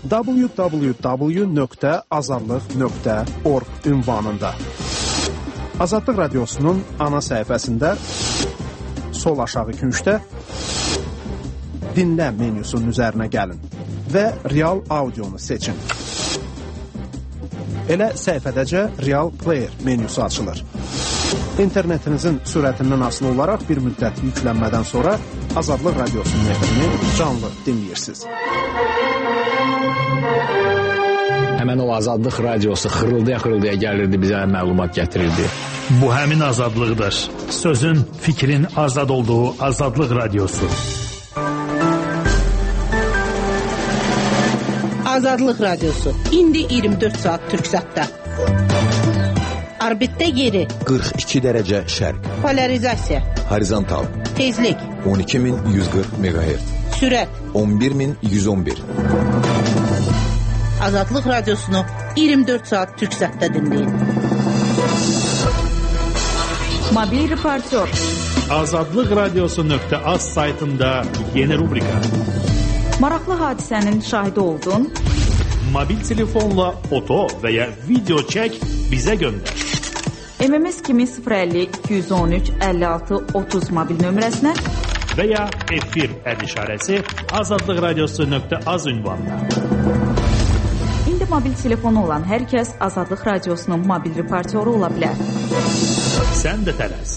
www.azadlıq.org ünvanında. Azadlıq Radiosunun ana səhifəsində sol aşağı küncdə dinlə menyusunun üzərinə gəlin və real audionu seçin. Elə səhifədəcə Real Player menyusu açılır. İnternetinizin sürətindən asılı olaraq bir müddət yüklənmədən sonra Azadlıq Radiosunun efrini canlı dinləyirsiniz. Həmən o Azadlıq Radiosu xırıldaya gəlirdi, bizə məlumat gətirirdi. Bu həmin azadlıqdır. Sözün, fikrin azad olduğu Azadlıq Radiosu. Azadlıq Radiosu. İndi 24 saat Türksatda. Orbitdə yeri 42 dərəcə şərq. Polarizasiya. Horizontal. Tezlik 12140 MHz. Sürət 11111. Azadlıq Radiosunu 24 saat Türksatda dinləyin. Mobil reportör. Azadlıq Radiosu.az saytında yeni rubrika. Maraqlı hadisənin şahidi oldun. Mobil telefonla foto və ya video çək, bizə göndər. MMS kimi 050 213 56 30 mobil nömrəsinə və ya efir işarəsi Azadlıq Radiosu.az ünvanına. İndi mobil telefonu olan hər kəs Azadlıq Radiosunun mobil reportyoru ola bilər. Sən də tələs.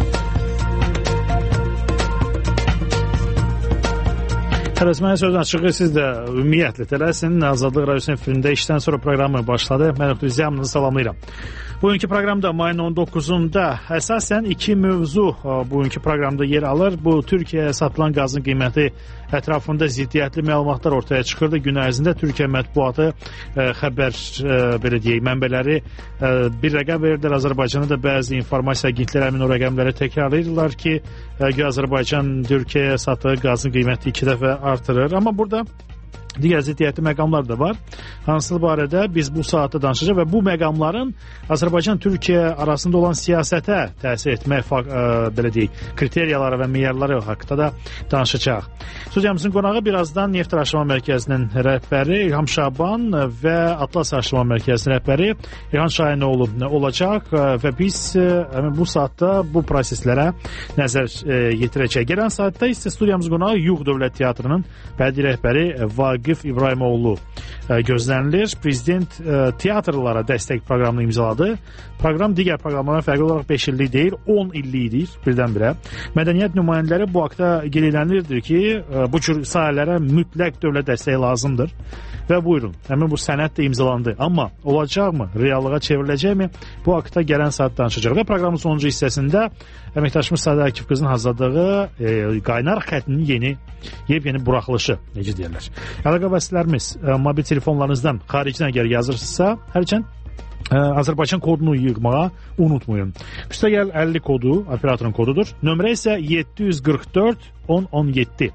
Tələsməyə söz açığı, siz də ümumiyyətlə tələsin. Azadlıq Radiosunun efirində işdən sonra proqramı başladı. Mən ötürüzəyamınızı salamlayıram. Bugünkü proqramda mayın 19-unda əsasən iki mövzu bugünkü proqramda yer alır. Bu, Türkiyəyə satılan qazın qiyməti ətrafında ziddiyyətli məlumatlar ortaya çıxırdı. Gün ərzində Türkiyə mətbuatı, xəbər, belə deyək, mənbələri bir rəqəm verirlər. Azərbaycanda da bəzi informasiya agentləri həmin o rəqəmləri təkrarlayırlar ki, Azərbaycan Türkiyəyə satdığı qazın qiyməti 2 dəfə artırır. Amma burada digər ziddiyyətli məqamlar da var. Hansı barədə biz bu saatda danışacağıq və bu məqamların Azərbaycan-Türkiyə arasında olan siyasətə təsir etmək belə deyək, kriteriyaları və meyarları haqqında da danışacağıq. Studiyamızın qonağı birazdan Neft Araşdırma Mərkəzinin rəhbəri İlham Şaban və Atlas Araşdırma Mərkəzinin rəhbəri İlhan Şahinoğlu olacaq və biz bu saatda bu proseslərə nəzər yetirəcək. Gələn saatda isə studiyamızın qonağı Yuğ Dövlət Teatrının bədii rəhbəri Vaqif İbrahimoğlu gözlənilir. Prezident teatrlara dəstək proqramını imzaladı. Proqram digər proqramlardan fərqli olaraq 5 illik deyil, 10 illikdir birdən-birə. Mədəniyyət nümayəndələri bu haqda qeydlənilirdir ki, bu cür sahələrə mütləq dövlət dəstəyi lazımdır. Və buyurun, həmin bu sənəd də imzalandı. Amma olacaqmı, reallığa çevriləcəkmi? Bu haqda gələn saat danışacaq. Və proqramın sonuncu hissəsində əməkdaşımız Sadə Akif qızın hazırladığı qaynar xətinin yeni buraxılışı, necə deyirlər. Əlaqə vasitələrimiz mobil telefonlarınızdan xaricdən əgər yazırsınızsa, hərçənd Azərbaycan kodunu yığmağa unutmayın. Üstəgəl 50 kodu operatorun kodudur. Nömrə isə 744 1017.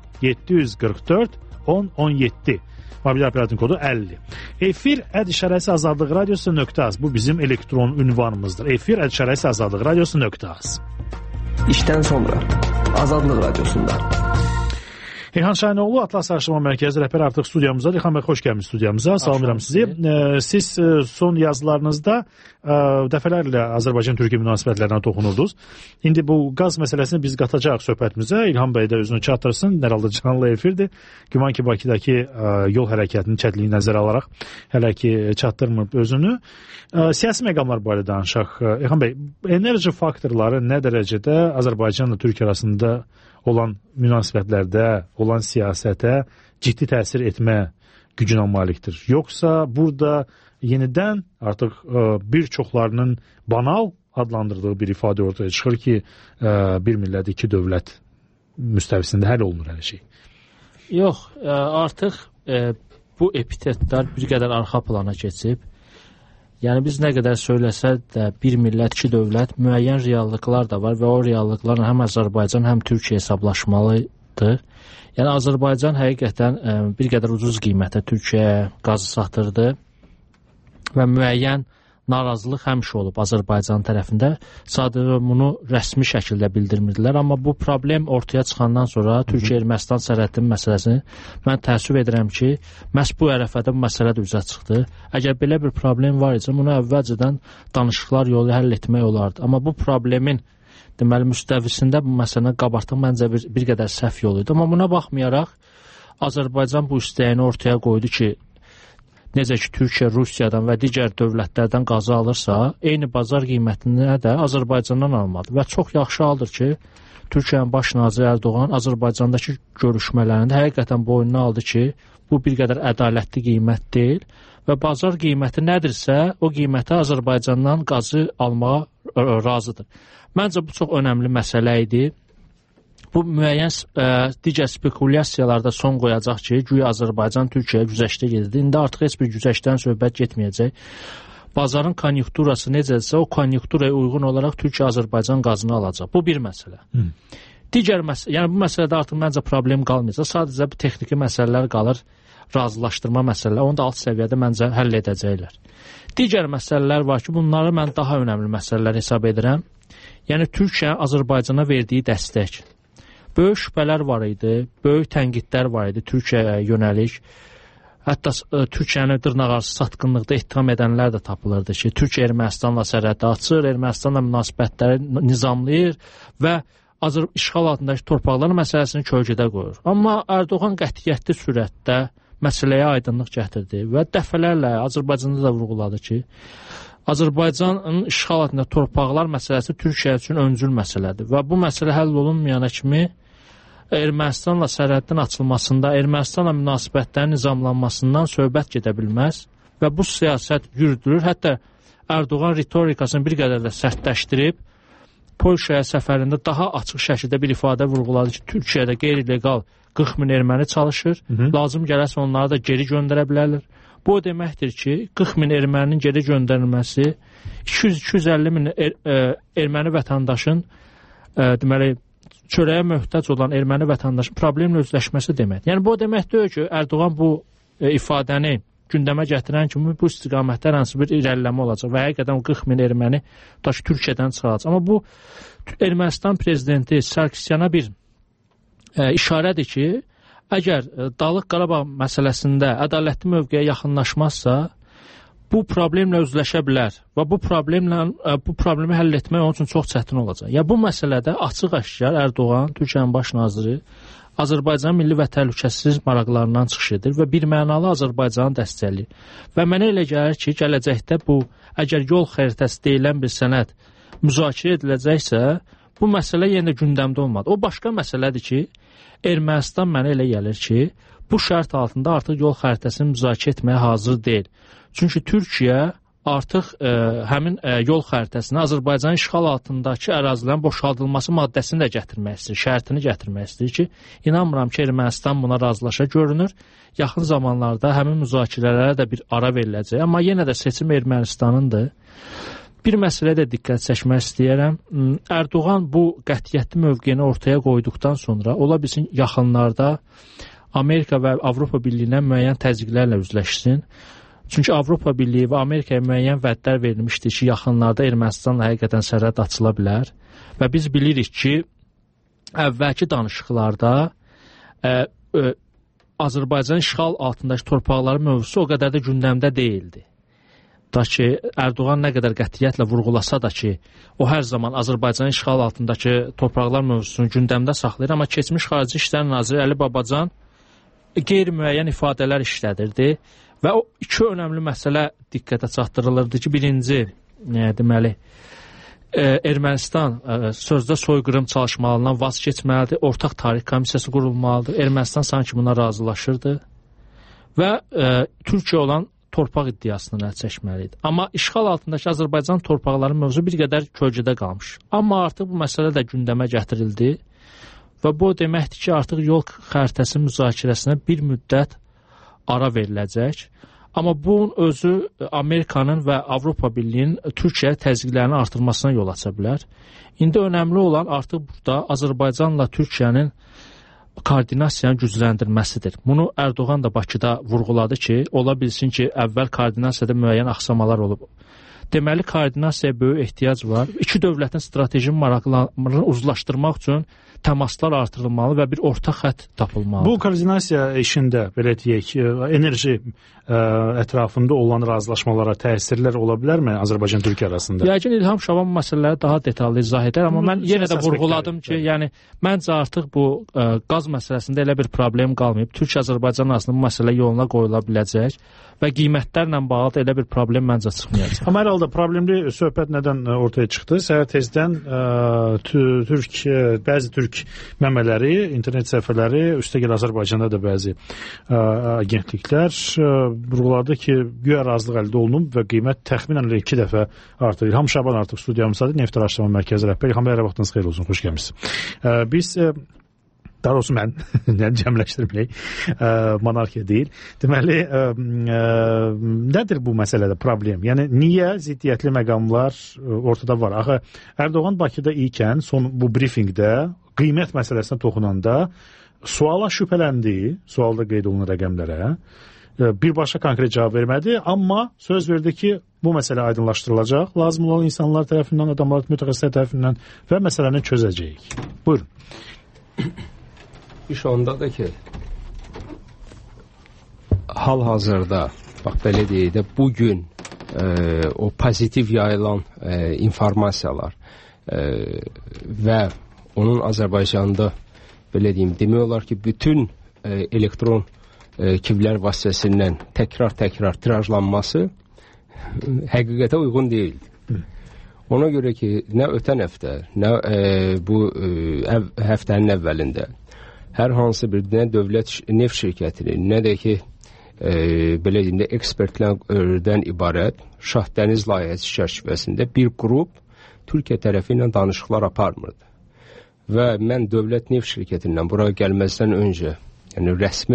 744 1017. Mobil operatorun kodu 50. Efir işarəsi Azadlıq Radiosu.az. Bu bizim elektron ünvanımızdır. Efir işarəsi Azadlıq Radiosu.az. İşdən sonra Azadlıq Radiosunda. İlhan Şahinoğlu, Atlas Araşdırma Mərkəzi rəhbəri artıq studiyamızdadır. İlhan bəy, xoş gəlmişsiniz studiyamıza. Salamlayıram sizi. Siz son yazılarınızda dəfələrlə Azərbaycan-Türkiyə münasibətlərinə toxunurdunuz. İndi bu qaz məsələsini biz qatacaq söhbətimizə. İlhan bəy də özünü çatdırsın. Hər halda canlı efirdir. Güman ki, Bakıdakı yol hərəkətinin çətinliyi nəzərə alaraq hələ ki çatdırmır özünü. Siyasi məqamlar barədə danışaq. İlhan bəy, enerji faktorları nə dərəcədə Azərbaycanla Türkiyə arasında olan münasibətlərdə, olan siyasətə ciddi təsir etmə gücünə malikdir? Yoxsa burada yenidən artıq bir çoxlarının banal adlandırdığı bir ifadə ortaya çıxır ki, bir millət, iki dövlət müstəvisində həll olunur hər şey? Yox, artıq bu epitetlər bir qədər arxa plana keçib. Yəni biz nə qədər söyləsə də bir millət, iki dövlət müəyyən reallıqlar da var və o reallıqlarla həm Azərbaycan, həm Türkiyə hesablaşmalıdır. Yəni Azərbaycan həqiqətən bir qədər ucuz qiymətə Türkiyəyə qazı satırdı və müəyyən narazılıq həmişə olub Azərbaycan tərəfində. Sadəcə bunu rəsmi şəkildə bildirmirdilər, amma bu problem ortaya çıxandan sonra Türkiyə-Ermənistan sərhədinin məsələsini mən təəssüf edirəm ki, məhz bu ərəfədə bu məsələ də üzə çıxdı. Əgər belə bir problem var idi, bunu əvvəlcədən danışıqlar yolu həll etmək olardı. Amma bu problemin deməli müstəvisində bu məsələni qabartmaq məncə bir qədər səhv yolu idi. Amma buna baxmayaraq Azərbaycan bu istəyini ortaya qoydu ki, necə ki Türkiyə Rusiyadan və digər dövlətlərdən qazı alırsa, eyni bazar qiymətinə də Azərbaycandan almadı və çox yaxşı haldır ki, Türkiyənin baş naziri Erdoğan Azərbaycandakı görüşmələrində həqiqətən boynuna aldı ki, bu bir qədər ədalətli qiymət deyil və bazar qiyməti nədirsə, o qiymətə Azərbaycandan qazı almağa razıdır. Məncə bu çox önəmli məsələ idi. Bu müəyyən digər spekulyasiyalarda son qoyacaq ki, güya Azərbaycan Türkiyəyə güzəştə gedirdi. İndi artıq heç bir güzəştdən söhbət getməyəcək. Bazarın konjunkturası necədirsə, o konjunkturaya uyğun olaraq Türkiyə Azərbaycan qazını alacaq. Bu bir məsələ. Digər məsələ, yəni bu məsələdə artıq məncə problem qalmayacaq. Sadəcə bir texniki məsələlər qalır, razılaşdırma məsələləri. Onu da alt səviyyədə məncə həll edəcəklər. Digər məsələlər var ki, bunları mən daha önəmli məsələlər hesab edirəm. Yəni Türkiyə Azərbaycana verdiyi dəstək. Böyük şübhələr var idi, böyük tənqidlər var idi Türkiyəyə yönəlik. Hətta Türkiyəni dırnaqarası satqınlıqda ittiham edənlər də tapılırdı ki, Türkiyə Ermənistanla sərhəddə açır, Ermənistanla münasibətləri nizamlayır və işğal altındakı torpaqların məsələsini kölgədə qoyur. Amma Erdoğan qətiyyətli sürətdə məsələyə aydınlıq gətirdi və dəfələrlə Azərbaycanda da vurğuladı ki, Azərbaycanın işğal altında torpaqlar məsələsi Türkiyə üçün öncül məsələdir və bu məsələ həll olunmayana kimi Ermənistanla sərhədin açılmasında, Ermənistanla münasibətlərin nizamlanmasından söhbət gedə bilməz və bu siyasət yürüdülür. Hətta Erdoğan ritorikasını bir qədər də sərtləşdirib, Polşaya səfərində daha açıq şəkildə bir ifadə vurğuladı ki, Türkiyədə qeyri-legal 40 min erməni çalışır, lazım gələsə onları da geri göndərə bilərlər. Bu o deməkdir ki, 40 min erməninin geri göndərilməsi 200-250 min erməni vətəndaşın deməli, çörəyə möhtac olan erməni vətəndaşın problemlə özləşməsi deməkdir. Yəni, bu o demək deyil ki, Erdoğan bu ifadəni gündəmə gətirən kimi bu istiqamətlər hansı bir irəliləmə olacaq və həqiqətən 40 min erməni Türkiyədən çıxacaq. Amma bu Ermənistan prezidenti Sarkisyan'a bir işarədir ki, əgər Dağlıq Qarabağ məsələsində ədalətli mövqeyə yaxınlaşmazsa, bu problemlə özləşə bilər və bu problemi həll etmək onun üçün çox çətin olacaq. Ya bu məsələdə açıq-aşkar Erdoğan, Türkiyənin baş naziri, Azərbaycan milli və təhlükəsizlik maraqlarından çıxış edir və birmənalı Azərbaycanı dəstəkləyir. Və mənə elə gəlir ki, gələcəkdə bu, əgər yol xəritəsi deyilən bir sənəd müzakirə ediləcəksə, bu məsələ yenə də gündəmdə olmadı. O başqa məsələdir ki, Ermənistan mənə elə gəlir ki, bu şərt altında artıq yol xəritəsini müzakirə etməyə hazır deyil. Çünki Türkiyə artıq həmin yol xəritəsini Azərbaycanın işğal altındakı ərazilərin boşaldılması maddəsini də gətirmək istəyir, şərtini gətirmək istəyir ki, inanmıram ki, Ermənistan buna razılaşa görünür. Yaxın zamanlarda həmin müzakirələrə də bir ara veriləcək. Amma yenə də seçim Ermənistanındır. Bir məsələ də diqqət çəkmək istəyərəm. Erdoğan bu qətiyyətli mövqeyini ortaya qoyduqdan sonra ola bilsin yaxınlarda Amerika və Avropa Birliyinə müəyyən təzyiqlərlə üzləşsin. Çünki Avropa Birliyi və Amerikaya müəyyən vədlər verilmişdir ki, yaxınlarda Ermənistanla həqiqətən sərhəd açıla bilər. Və biz bilirik ki, əvvəlki danışıqlarda Azərbaycan işğal altındakı torpaqların mövzusu o qədər də gündəmdə deyildi. Da ki, Erdoğan nə qədər qətiyyətlə vurğulasa da ki, o hər zaman Azərbaycanın işğal altındakı torpaqlar mövzusunu gündəmdə saxlayır, amma keçmiş Xarici İşlər Naziri Əli Babacan qeyri-müəyyən ifadələr işlədirdi. Və o iki önəmli məsələ diqqətə çatdırılırdı ki, birinci, deməli, Ermənistan sözdə soyqırım çalışmalarından vaz keçməlidir, ortaq tarix komissiyası qurulmalıdır, Ermənistan sanki buna razılaşırdı və Türkiyə olan torpaq iddiasından əl çəkməlidir. Amma işğal altındakı Azərbaycan torpaqları mövzu bir qədər kölgədə qalmış. Amma artıq bu məsələ də gündəmə gətirildi və bu deməkdir ki, artıq yol xəritəsi müzakirəsinə bir müddət ara veriləcək. Amma bunun özü Amerikanın və Avropa Birliyinin Türkiyəyə təzyiqlərini artırmasına yol aça bilər. İndi önəmli olan artıq burada Azərbaycanla Türkiyənin koordinasiyanın gücləndirməsidir. Bunu Erdoğan da Bakıda vurğuladı ki, ola bilsin ki, əvvəl koordinasiyada müəyyən axsamalar olub. deməli koordinasiyaya böyük ehtiyac var. İki dövlətin strateji maraqlarını uzlaşdırmaq üçün təmaslar artırılmalı və bir ortaq xətt tapılmalıdır. Bu koordinasiya işində belə deyək, enerji ətrafında olan razılaşmalara təsirlər ola bilərmi Azərbaycan-Türkiyə arasında? Yəqin İlham Şaban bu məsələləri daha detallı izah edər, amma mən yenə də vurğuladım ki, yəni məncə artıq bu qaz məsələsində elə bir problem qalmayıb. Türkiyə-Azərbaycan arasında bu məsələ yoluna qoyula biləcək və qiymətlərlə bağlı da elə bir problem məncə çıxmayacaq. Amma hər halda problemli söhbət nədən ortaya çıxdı? Səhər tezdən bəzi türk məmələri, internet səhifələri, üstəgəl Azərbaycanda da bəzi agentliklər vurğuladı ki, güya razılıq əldə olunub və qiymət təxminən 2 dəfə artır. İlham Şaban artıq studiyamızdadır, Neft Araşdırma Mərkəzi rəhbəri. İlham bəy, hər vaxtınız xeyir olsun, xoş gəlmisiniz. Biz daha doğrusu mən cəmləşdirməyək, monarxiya deyil. Deməli, nədir bu məsələdə problem? Yəni, niyə ziddiyyətli məqamlar ortada var? Axı, Ərdoğan Bakıda ikən, bu briefingdə, qiymət məsələsinə toxunanda suala şübhələndi, sualda qeyd olunan rəqəmlərə, birbaşa konkret cavab vermədi, amma söz verdi ki, bu məsələ aydınlaşdırılacaq, lazım olan insanlar tərəfindən, adamlar mütəxəssislər tərəfindən və məsələni çözəcəyik. Buyurun. İş ondadır ki, hal-hazırda, bax belə deyək də, bugün o pozitiv yayılan informasiyalar və onun Azərbaycanda, belə deyim, demək olar ki, bütün elektron kivlər vasitəsindən təkrar tirajlanması həqiqətə uyğun deyildi. Ona görə ki, nə ötən həftə, nə bu həftənin əvvəlində hər hansı bir dövlət neft şirkətinin, nə də ki, belə deyim də, ekspertlərdən ibarət Şahdəniz layihəsi çərçivəsində bir qrup Türkiyə tərəfi ilə danışıqlar aparmırdı. Və mən dövlət neft şirkətindən bura gəlməzdən öncə, yəni rəsmi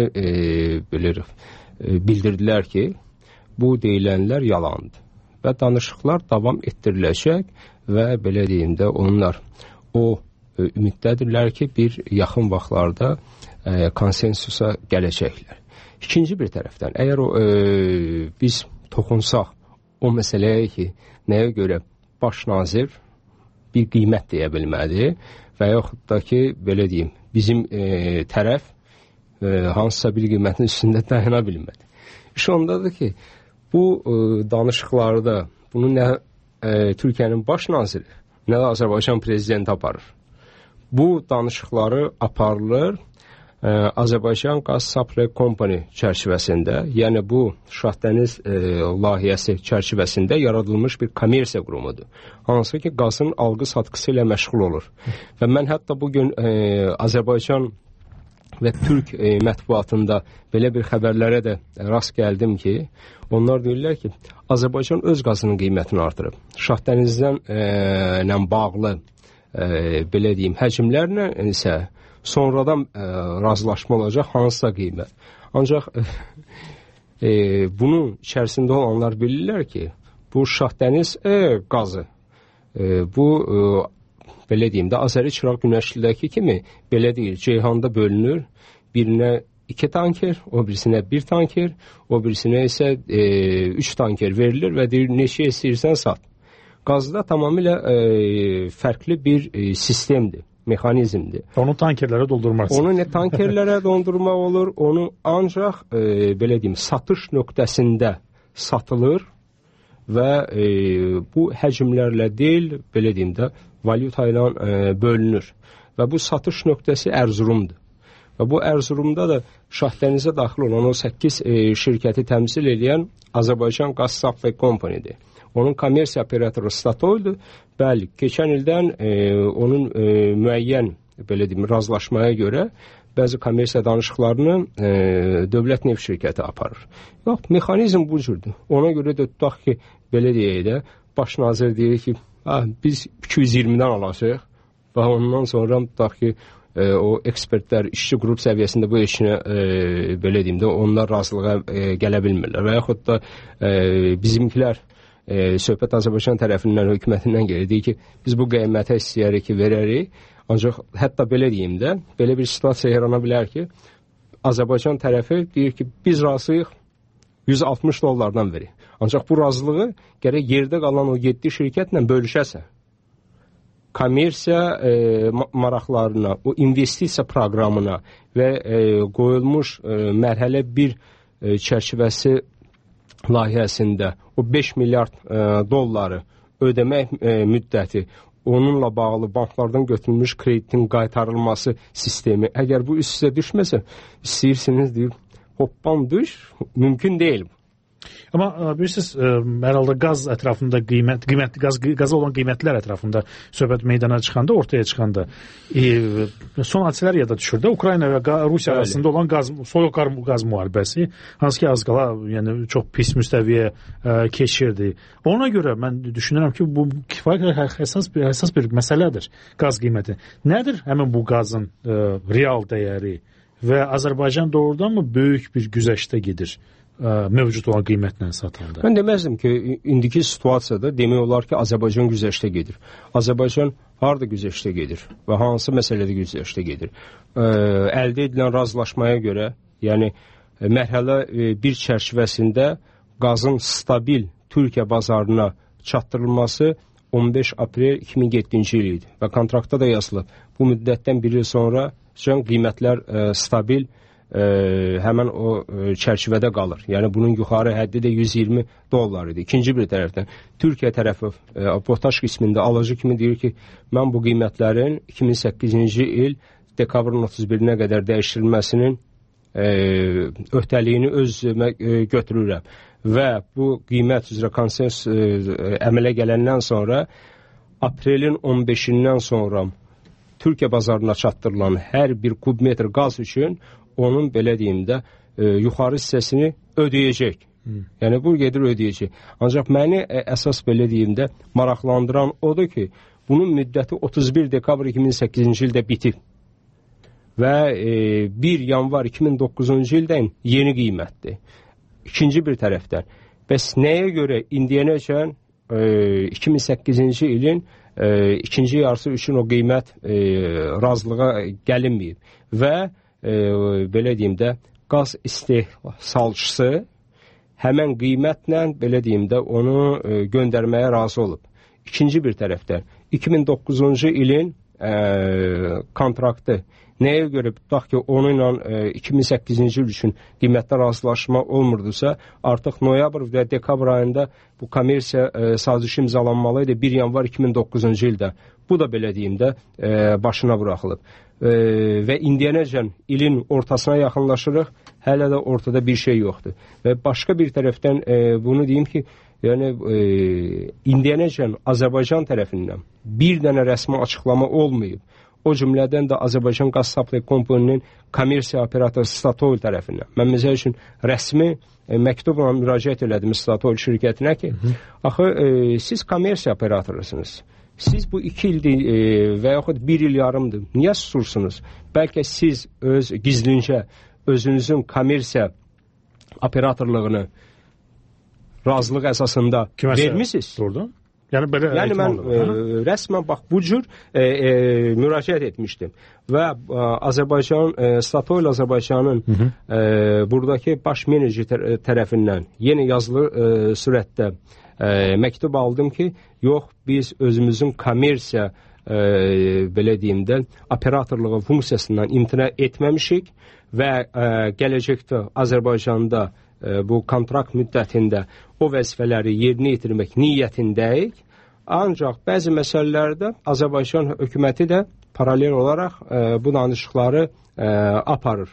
bildirdilər ki, bu deyilənlər yalandır və danışıqlar davam etdiriləcək və belə deyim də, onlar o ümiddədirlər ki, bir yaxın vaxtlarda konsensusa gələcəklər. İkinci bir tərəfdən, əgər biz toxunsaq o məsələyə ki, nəyə görə baş nazir bir qiymət deyə bilmədi və yaxud da ki, belə deyim, bizim tərəf hansısa bir qiymətin üstündə dayana bilmədi. İş ondadır ki, bu danışıqlarda bunu nə Türkiyənin baş naziri, nə də Azərbaycan prezidenti aparır. Bu danışıqları aparılır Azərbaycan Qaz Supply Company çərçivəsində, yəni bu Şahdəniz layihəsi çərçivəsində yaradılmış bir kommersiya qurumudur. Hansı ki, qazın alqı-satqısı ilə məşğul olur. Və mən hətta bugün Azərbaycan və Türk mətbuatında belə bir xəbərlərə də rast gəldim ki, onlar deyirlər ki, Azərbaycan öz qazının qiymətini artırıb. Şahdənizdən bağlı belə deyim, həcmlərlə isə sonradan razılaşma olacaq hansısa qiymət. Ancaq bunun içərisində olanlar bilirlər ki, bu Şahdəniz qazı, bu belə deyim də, Azəri Çıraq Günəşlidəki kimi, belə deyil, Ceyhanda bölünür, birinə 2 tanker, o birisinə 1 tanker, o birisinə isə 3 tanker verilir və deyir, neçə istəyirsən sat. Qazda tamamilə fərqli bir sistemdir, mexanizmdir. Onu tankerlərə doldurmaq. Onu nə tankerlərə doldurmaq olur, onu ancaq, belə deyim, satış nöqtəsində satılır və bu həcmlərlə deyil, belə deyim də, valyuta ilə bölünür. Və bu satış nöqtəsi Ərzurumdur. Və bu Ərzurumda da Şahdənizə daxil olan o 8 şirkəti təmsil edən Azərbaycan Qaz Supply Company-dir. Onun kommersiya operatoru Statoil'dur. Bəli, keçən ildən onun müəyyən, belə deyim, razılaşmaya görə bəzi kommersiya danışıqlarını dövlət neft şirkəti aparır. Yox, mexanizm bu cürdür. Ona görə də tutaq ki, belə deyək də, baş nazir deyir ki, biz 220-dən alacaq və ondan sonra tutaq ki, o ekspertlər işçi qrup səviyyəsində bu işinə, belə deyim də, onlar razılığa gələ bilmirlər. Və yaxud da bizimkilər söhbət Azərbaycan tərəfindən, hökumətindən gəlirdi ki, biz bu qiymətə istəyərik ki, verərik. Ancaq hətta belə deyim də, belə bir situasiya yarana bilər ki, Azərbaycan tərəfi deyir ki, biz razıyıq 160 dollardan verir. Ancaq bu razılığı gərək yerdə qalan o 7 şirkətlə bölüşəsən. Kommersiya maraqlarına, o investisiya proqramına və qoyulmuş mərhələ 1 çərçivəsi layihəsində o 5 milyard dolları ödəmək müddəti, onunla bağlı banklardan götürülmüş kreditin qaytarılması sistemi, əgər bu üst-üstə düşməsə, istəyirsiniz deyib, hoppan düş, mümkün deyil. Amma bilirsiniz, herhalde qaz ətrafında qaza olan qiymətlər ətrafında söhbət meydana çıxanda, ortaya çıxanda son hadisələr yada düşür də, Ukrayna və Rusiya arasında olan soyuq qaz müharibəsi, hansı ki az qala, yəni çox pis müstəviyə keçirdi. Ona görə mən düşünürəm ki, bu kifayət əsas bir məsələdir, qaz qiyməti. Nədir həmin bu qazın real dəyəri və Azərbaycan doğrudan mı böyük bir güzəştə gedir mövcud olan qiymətlə satıldı? Mən deməzdim ki, indiki situasiyada demək olar ki, Azərbaycan güzəştə gedir. Azərbaycan harada güzəştə gedir və hansı məsələdə güzəştə gedir? Əldə edilən razılaşmaya görə, yəni mərhələ 1 çərçivəsində qazın stabil Türkiyə bazarına çatdırılması 15 aprel 2007-ci il idi və kontraktda da yazılıb. Bu müddətdən bir il sonra qiymətlər stabil həmən o çərçivədə qalır. Yəni bunun yuxarı həddi də 120 dollar idi. İkinci bir tərəfdən Türkiyə tərəfi potaş qismində alıcı kimi deyir ki, mən bu qiymətlərin 2008-ci il dekabrın 31-nə qədər dəyişdirilməsinin öhdəliyini öz üzümə götürürəm və bu qiymət üzrə konsensus əmələ gələndən sonra aprelin 15-dən sonra Türkiyə bazarına çatdırılan hər bir kubmetr qaz üçün onun belə deyim də yuxarı hissəsini ödəyəcək. Yəni bu gedir ödəyəcək. Ancaq məni əsas belə deyim də maraqlandıran odur ki, bunun müddəti 31 dekabr 2008-ci ildə bitib və 1 yanvar 2009-cu ildən yeni qiymətdir. İkinci bir tərəfdən, bəs nəyə görə indiyənəcən 2008-ci ilin ikinci yarısı üçün o qiymət razılığa gəlinməyib və belə deyim də qaz istehsalçısı həmən qiymətlə belə deyim də onu göndərməyə razı olub. İkinci bir tərəfdən 2009-cu ilin kontraktı nəyə görə tutaq ki, onu ilə 2008-ci il üçün qiymətdə razılaşma olmurdusa, artıq noyabr və dekabr ayında bu kommersiya sazişi imzalanmalıydı 1 yanvar 2009-cu ildə. Bu da belə deyim də başına buraxılıb. Və indiyənəcən ilin ortasına yaxınlaşırıq, hələ də ortada bir şey yoxdur. Və başqa bir tərəfdən bunu deyim ki, yəni indiyənəcən Azərbaycan tərəfindən bir dənə rəsmi açıqlama olmayıb. O cümlədən də Azərbaycan Qaz Supply Company-nin kommersiya operatoru Statoil tərəfindən. Mən məsəl üçün rəsmi məktubla müraciət elədim Statoil şirkətinə ki, axı siz kommersiya operatorusunuz. Siz bu 2 ildir və yaxud 1 il yarımdır. Niyə susursunuz? Bəlkə siz öz gizlincə özünüzün kommersiya operatorluğunu razılıq əsasında vermisiniz. Doğrudan. Yəni mən rəsmən bax bu cür müraciət etmişdim və Azərbaycan Statoil Azərbaycanın buradakı baş menecer tərəfindən yenə yazılı sürətdə məktub aldım ki, yox biz özümüzün kommersiya belə deyim də operatorluğu funksiyasından imtina etməmişik və gələcəkdə Azərbaycanda bu kontrakt müddətində o vəzifələri yerinə yetirmək niyyətindəyik. Ancaq bəzi məsələlərdə Azərbaycan hökuməti də paralel olaraq bu danışıqları aparır.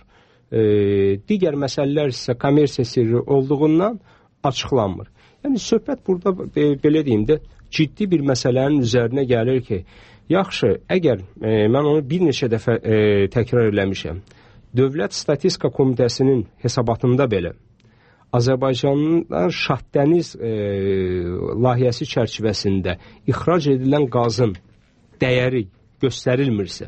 Digər məsələlər isə kommersiya sirri olduğundan açıqlanmır. Yəni söhbət burada belə deyim də ciddi bir məsələnin üzərinə gəlir ki, yaxşı, əgər mən onu bir neçə dəfə təkrar eləmişəm, Dövlət Statistika Komitəsinin hesabatında belə Azərbaycanın Şahdəniz layihəsi çərçivəsində ixrac edilən qazın dəyəri göstərilmirsə,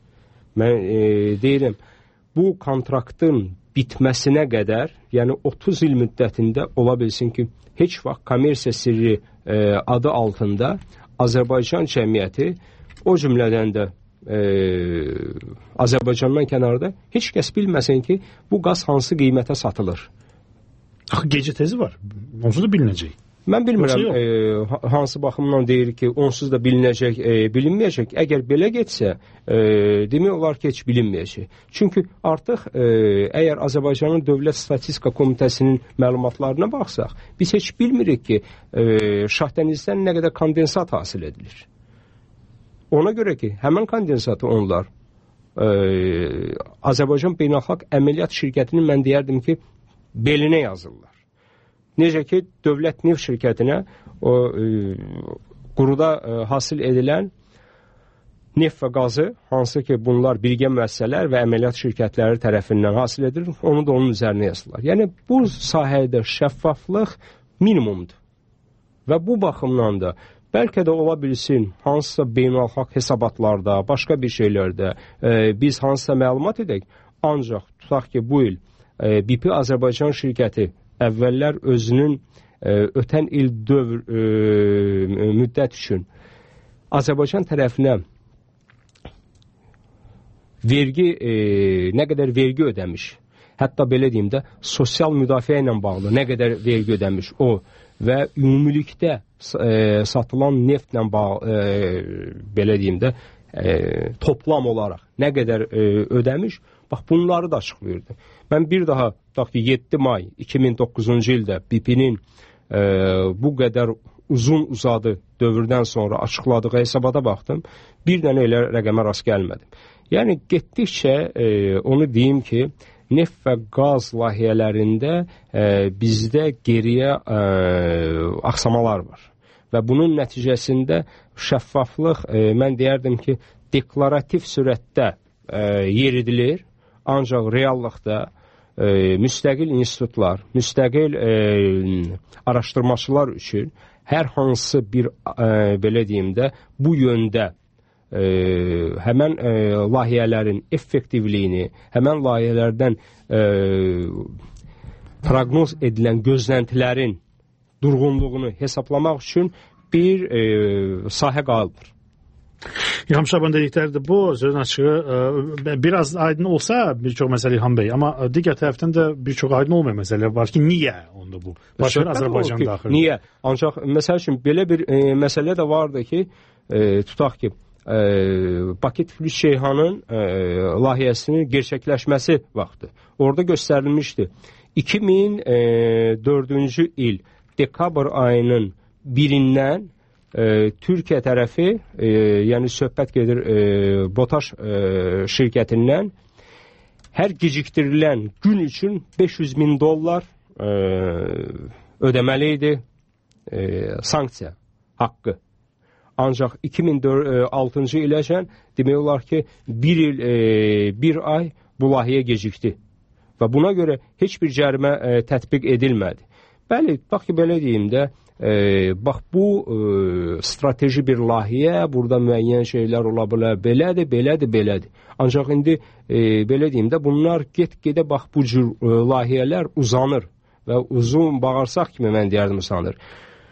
mən deyirəm, bu kontraktın bitməsinə qədər, yəni 30 il müddətində ola bilsin ki, heç vaxt kommersiya sirri adı altında Azərbaycan cəmiyyəti, o cümlədən də Azərbaycandan kənarda heç kəs bilməsin ki, bu qaz hansı qiymətə satılır. Axı gecə tezi var. Onsuz da bilinəcək. Mən bilmirəm hansı baxımdan deyir ki, onsuz da bilinəcək, bilinməyəcək. Əgər belə getsə, demək olar ki, heç bilinməyəcək. Çünki artıq əgər Azərbaycanın Dövlət Statistika Komitəsinin məlumatlarına baxsaq, biz heç bilmirik ki, şahdənizdən nə qədər kondensat hasil edilir. Ona görə ki, həmən kondensatı onlar Azərbaycan Beynəlxalq Əməliyyat Şirkətinin mən deyərdim ki, belinə yazırlar. Necə ki, dövlət neft şirkətinə o quruda hasil edilən neft və qazı, hansı ki, bunlar birgə müəssisələr və əməliyyat şirkətləri tərəfindən hasil edilir, onu da onun üzərinə yazırlar. Yəni, bu sahədə şəffaflıq minimumdur. Və bu baxımdan da bəlkə də ola bilsin, hansısa beynəlxalq hesabatlarda, başqa bir şeylərdə biz hansısa məlumat edək, ancaq tutaq ki, bu il BP Azərbaycan şirkəti əvvəllər özünün ötən il müddət üçün Azərbaycan tərəfinə vergi, nə qədər vergi ödəmiş, hətta belə deyim də, sosial müdafiə ilə bağlı nə qədər vergi ödəmiş o və ümumilikdə satılan neftlə bağlı, belə deyim də, toplam olaraq nə qədər ödəmiş, bax bunları da açıqlayırdı. Mən bir daha, tutaq ki, 7 may 2009-cu ildə BP-nin bu qədər uzun-uzadı dövrdən sonra açıqladığı hesabata baxdım, bir dənə elə rəqəmə rast gəlmədim. Yəni, getdikcə onu deyim ki, neft və qaz layihələrində bizdə geriyə axsamalar var. Və bunun nəticəsində şəffaflıq, mən deyərdim ki, deklarativ sürətdə yeridilir, ancaq reallıqda müstəqil institutlar, müstəqil araşdırmaçılar üçün hər hansı bir, belə deyim də, bu yöndə həmən layihələrin effektivliyini, həmən layihələrdən proqnoz edilən gözləntilərin durğunluğunu hesablamaq üçün bir sahə qalıdır. İlham Şaban dedikləri də bu, sözün açığı biraz aydın olsa bir çox məsələ İlham bəy, amma digər tərəfdən də bir çox aydın olmayan məsələlər var ki, niyə onda bu? Başqa Azərbaycan daxil. Niyə? Ancaq məsəl üçün belə bir məsələ də vardı ki, tutaq ki, Bakı-Tiflis-Ceyhanın layihəsinin gerçəkləşməsi vaxtı. Orada göstərilmişdi. 2004-cü il dekabr ayının 1-dən Türkiyə tərəfi, yəni söhbət gedir BOTAŞ şirkətindən hər gecikdirilən gün üçün $500,000 ödəməli idi sanksiya haqqı. Ancaq 2006-cı iləcən demək olar ki, bir ay bu layihə gecikdi və buna görə heç bir cərimə tətbiq edilmədi. Bəli, bax ki, belə deyim də, bax bu strateji bir layihə, burada müəyyən şeylər ola bilər, belədir. Ancaq indi belə deyim də, bunlar get-gedə bax bu cür layihələr uzanır və uzun bağırsaq kimi mən deyərdim uzanır.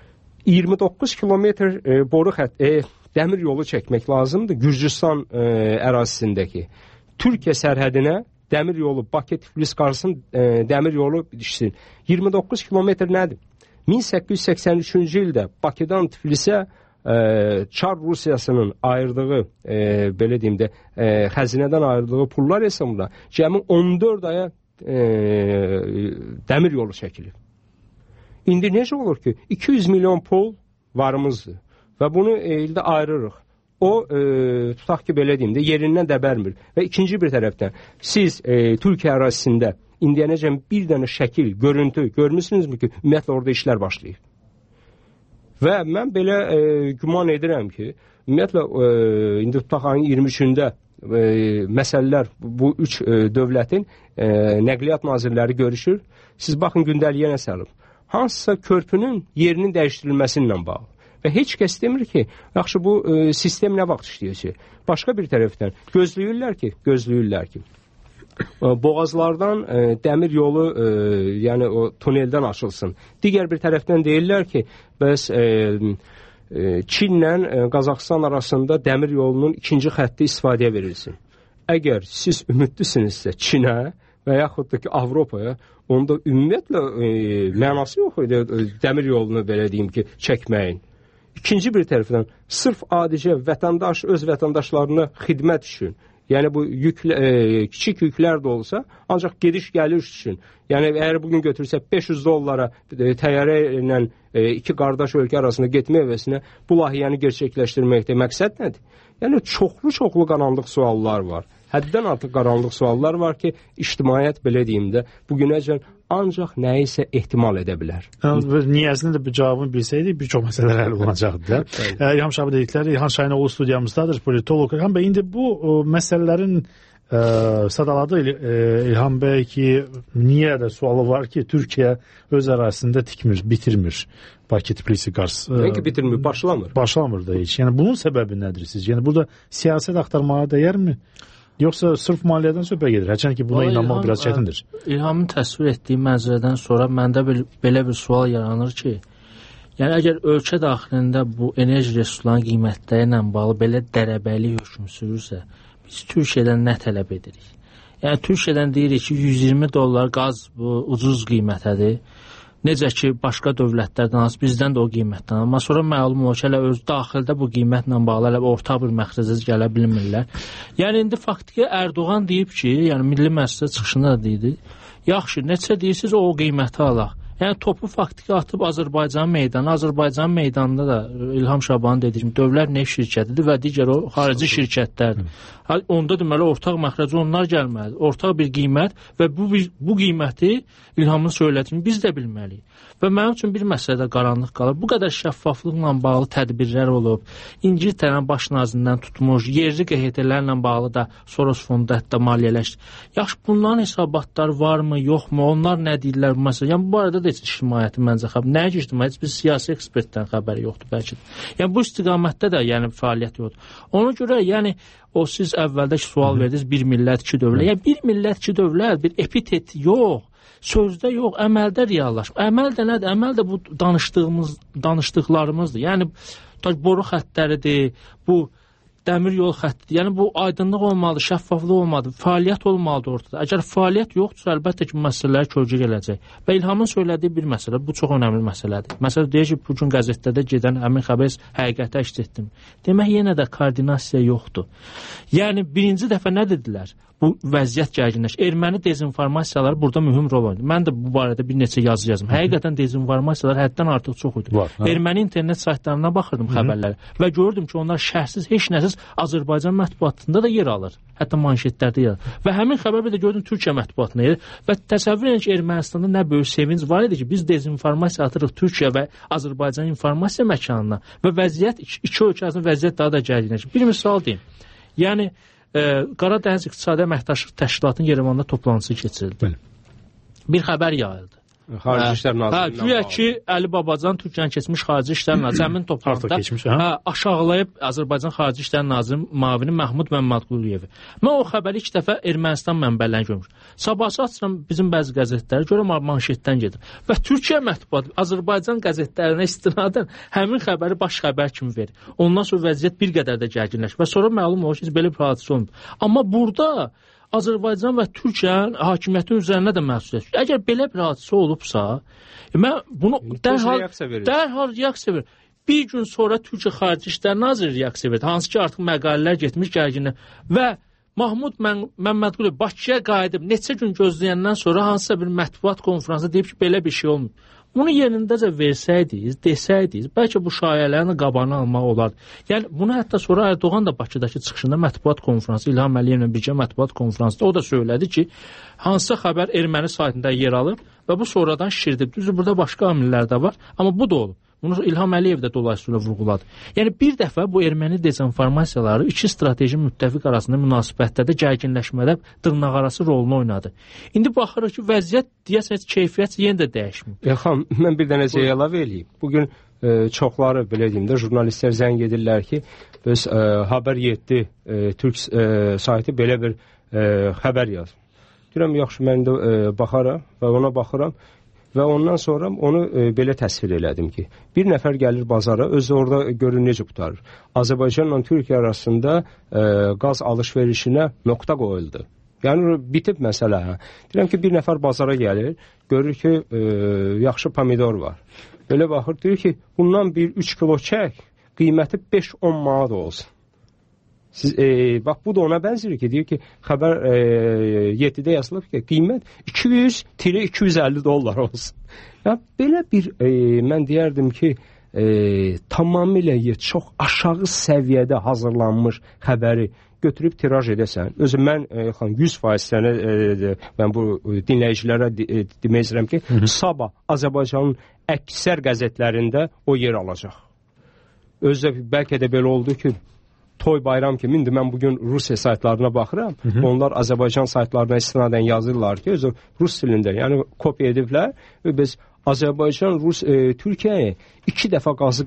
29 kilometr boru dəmir yolu çəkmək lazımdır Gürcüstan ərazisindəki. Türkiyə sərhədinə dəmir yolu, Bakı-Tiflis-Qarsın dəmir yolu düşsün. 29 kilometr nədir? 1883-cü ildə Bakıdan Tiflisə Çar Rusiyasının ayırdığı, belə deyim də, xəzinədən ayırdığı pullar hesabında cəmi 14 aya dəmir yolu çəkilir. İndi necə olur ki, 200 milyon pul varımızdır və bunu ildə ayırırıq. O, tutaq ki, belə deyim də, yerindən dəbərmir. Və ikinci bir tərəfdən, siz Türkiyə ərazisində indiyənəcən bir dənə şəkil, görüntü görmüsünüzmü ki, ümumiyyətlə orada işlər başlayır. Və mən belə güman edirəm ki, ümumiyyətlə, indi tutaq ayın 23-də məsələlər bu üç dövlətin nəqliyyat nazirləri görüşür. Siz baxın, gündəliyə nə səlib. Hansısa körpünün yerinin dəyişdirilməsi ilə bağlı. Və heç kəs demir ki, yaxşı bu sistem nə vaxt işləyəcək? Başqa bir tərəfdən gözləyirlər ki, boğazlardan dəmir yolu, yəni o tuneldən açılsın. Digər bir tərəfdən deyirlər ki, bəs Çinlə Qazaxıstan arasında dəmir yolunun ikinci xətti istifadəyə verilsin. Əgər siz ümidlisinizsə Çinə və yaxud da ki, Avropaya, onda ümumiyyətlə mənası yox idi dəmir yolunu belə deyim ki, çəkməyin. İkinci bir tərəfdən sırf adicə vətəndaş öz vətəndaşlarına xidmət üçün, yəni bu kiçik yüklər də olsa, ancaq gediş-gəliş üçün. Yəni əgər bugün götürsək $500 təyyarə ilə iki qardaş ölkə arasında getmək əvəzinə bu layihəni gerçəkləşdirməkdə məqsəd nədir? Yəni çoxlu qaranlıq suallar var. Həddən artıq qaranlıq suallar var ki, ictimaiyyət belə deyim də bugünəcən ancaq nəyisə ehtimal edə bilər. Niyəzinin də bir cavabını bilsəydik, bir çox məsələlər həll olacaqdı. İlham Şabi dedikləri, İlhan Şahinoğlu studiyamızdadır, politolog. İlhan bəy, indi bu məsələlərin sadaladı İlhan bəy ki, niyə də sualı var ki, Türkiyə öz ərazisində tikmir, bitirmir Bakı-Tbilisi-Qars. Nəinki bitirmir, başlamır. Başlamır da heç. Yəni bunun səbəbi nədir siz? Yəni burada siyasət axtarmağa dəyərmi? Yoxsa sırf maliyyədən söhbət gedir? Hərçən ki, buna inanmaq biraz çətindir. İlhamın təsvir etdiyi mənzərədən sonra məndə belə bir sual yaranır ki, yəni əgər ölkə daxilində bu enerji resurslarının qiymətləri ilə bağlı belə dərəbəlik hökm sürürsə, biz Türkiyədən nə tələb edirik? Yəni Türkiyədən deyirik ki, $120 qaz bu ucuz qiymətədir. Necə ki, başqa dövlətlərdən az, bizdən də o qiymətdən. Amma sonra məlum olur ki, öz daxildə bu qiymətlə bağlı ortaq bir məxrəcə gələ bilmirlər. Yəni, indi faktiki Erdoğan deyib ki, yəni Milli Məclisə çıxışında da deyildi, yaxşı, neçə deyirsiniz, o qiyməti alaq. Yəni, topu faktiki atıb Azərbaycan meydanında da İlham Şabanın dediyi kimi dövlət neft şirkətidir və digər o xarici şirkətlərdir. Onda deməli, ortaq məxrəcə onlar gəlməlidir. Ortaq bir qiymət və bu qiyməti İlhamın söylədiyini biz də bilməliyik. Və mənim üçün bir məsələdə qaranlıq qalır. Bu qədər şəffaflıqla bağlı tədbirlər olub, İngiltərənin baş nazirindən tutmuş, yerli QHT-lərlə bağlı da Soros fondu hətta maliyyələşdir. Yaxşı, bunların hesabatları varmı, yoxmu, onlar nə deyirlər bu məsələ? Yəni, bu arada da heç ictimaiyyətin məncə xəbər. Nəyə ki, ictimaiyyət? Biz siyasi ekspertdən xəbəri yoxdur bəlkə də. Yəni, bu istiqamətdə də yəni, fəaliyyət yoxdur. Ona görə, yəni, o siz əvvəldəki sual verdiniz, bir millət, iki dövlət. Yəni, bir millət, iki dövlət, bir epitet yox. Sözdə yox, əməldə reallaşmır. Əməl də nədir? Əməl də bu danışdıqlarımızdır. Yəni, boru xəttləridir, bu dəmir yol xəttidir. Yəni, bu aydınlıq olmalıdır, şəffaflıq olmalıdır, fəaliyyət olmalıdır ortada. Əgər fəaliyyət yoxdursa, əlbəttə ki, məsələlər kölgə gələcək. Və İlhamın söylədiyi bir məsələ, bu çox önəmli məsələdir. Məsələn, deyir ki, bugün qəzetdə gedən həmin xəbər həqiqəti əks etdim. Demək, yenə də koordinasiya yoxdur. Yəni, birinci dəfə nə dedilər? Bu vəziyyət gərginləşir. Erməni dezinformasiyaları burada mühüm rol oynadı. Mən də bu barədə bir neçə yazı yazdım. Həqiqətən dezinformasiyalar həddən artıq çox idi. Erməni internet saytlarına baxırdım xəbərlərə və gördüm ki, onlar şərtsiz, heç nəsiz Azərbaycan mətbuatında da yer alır. Hətta manşetlərdə yer alır. Və həmin xəbər bir də gördüm Türkiyə mətbuatına yer alır. Və təsəvvür edin ki, Ermənistanda nə böyük sevinc var idi ki, biz dezinformasiya atırıq Türkiyə və Azərbaycan informasiya məkanına və vəziyyət, iki ölkə arasında vəziyyət daha da gərginləşir. Bir misal deyim. Yəni, Qara Dəniz İqtisadi Əməkdaşlıq Təşkilatının Yerevanda toplantısı keçirildi. Bir xəbər yayıldı. Xarici İşlər Nazirliyindən güya ki, Əli Babacan Türkiyənin keçmiş Xarici İşlər Naziri həmin toplantıda aşağılayıb Azərbaycan Xarici İşlər Naziri müavini Məhmud Məmmədquliyevi. Mən o xəbəri ilk dəfə Ermənistan mənbələrini görmüşəm. Sabahsı açıram bizim bəzi qəzetləri, görürəm manşetdən gedir. Və Türkiyə mətbuatı Azərbaycan qəzetlərinə istinadən həmin xəbəri baş xəbər kimi verir. Ondan sonra vəziyyət bir qədər də gərginləşir və sonra məlum olur ki, belə bir hadisə olmur. Amma burada Azərbaycan və Türkiyənin hakimiyyətin üzərinə də məsuliyyət. Əgər belə bir hadisə olubsa, mən bunu dərhal reaksiya verir. Bir gün sonra Türkiyə Xarici İşlər Naziri reaksiya verdi. Hansı ki, artıq məqalələr getmiş gərginə və Mahmud Məmmədquliyev Bakıya qayıdıb neçə gün gözləyəndən sonra hansısa bir mətbuat konfransı deyib ki, belə bir şey olmur. Bunu yerindəcə versəydiniz, desəydiniz, bəlkə bu şayələrin qabağını almaq olardı. Yəni, bunu hətta sonra Erdoğan da Bakıdakı çıxışında mətbuat konfransı, İlham Əliyevlə birgə mətbuat konfransında o da söylədi ki, hansısa xəbər erməni saytında yer alıb və bu sonradan şişirdib. Düzdür, burada başqa amillər də var, amma bu da olub. Bunu İlham Əliyev də dolayısıyla vurğuladı. Yəni, bir dəfə bu erməni dezinformasiyaları iki strateji müttəfiq arasında münasibətdə də gərginləşmədə dırnaqarası rolunu oynadı. İndi baxırıq ki, vəziyyət deyəsən keyfiyyət yenə də dəyişmir. Elxan, mən bir dənə şey əlavə eləyim. Bugün çoxları, belə deyim də, jurnalistlər zəng edirlər ki, biz Haber 7 Türk saytı belə bir xəbər yazır. Deyirəm, yaxşı, mən də baxaram və ona baxıram. Və ondan sonra onu belə təsvir elədim ki, bir nəfər gəlir bazara, özü orada görür necə qutarır. Azərbaycanla Türkiyə arasında qaz alış-verişinə nöqtə qoyuldu. Yəni bitib məsələ. Deyirəm ki, bir nəfər bazara gəlir, görür ki, yaxşı pomidor var. Belə baxır, deyir ki, bundan bir 3 kilo çək, qiyməti 5-10 manat olsun. Siz, bax, bu da ona bənzir ki, deyir ki, xəbər 7-də yazılıb ki, qiymət 200-250 dollar olsun. Ya, belə bir, mən deyərdim ki, tamamilə çox aşağı səviyyədə hazırlanmış xəbəri götürüb tiraj edəsən. Özüm mən 100% sənə mən bu dinləyicilərə demək istəyirəm ki, sabah Azərbaycanın əksər qəzetlərində o yer alacaq. Özdə bəlkə də belə oldu ki, toy bayram kimi, indi mən bugün Rusiya saytlarına baxıram, onlar Azərbaycan saytlarına istinadən yazırlar ki, özü rus dilində, yəni kopya ediblər və biz Azərbaycan, Türkiyəyə 2 dəfə qazı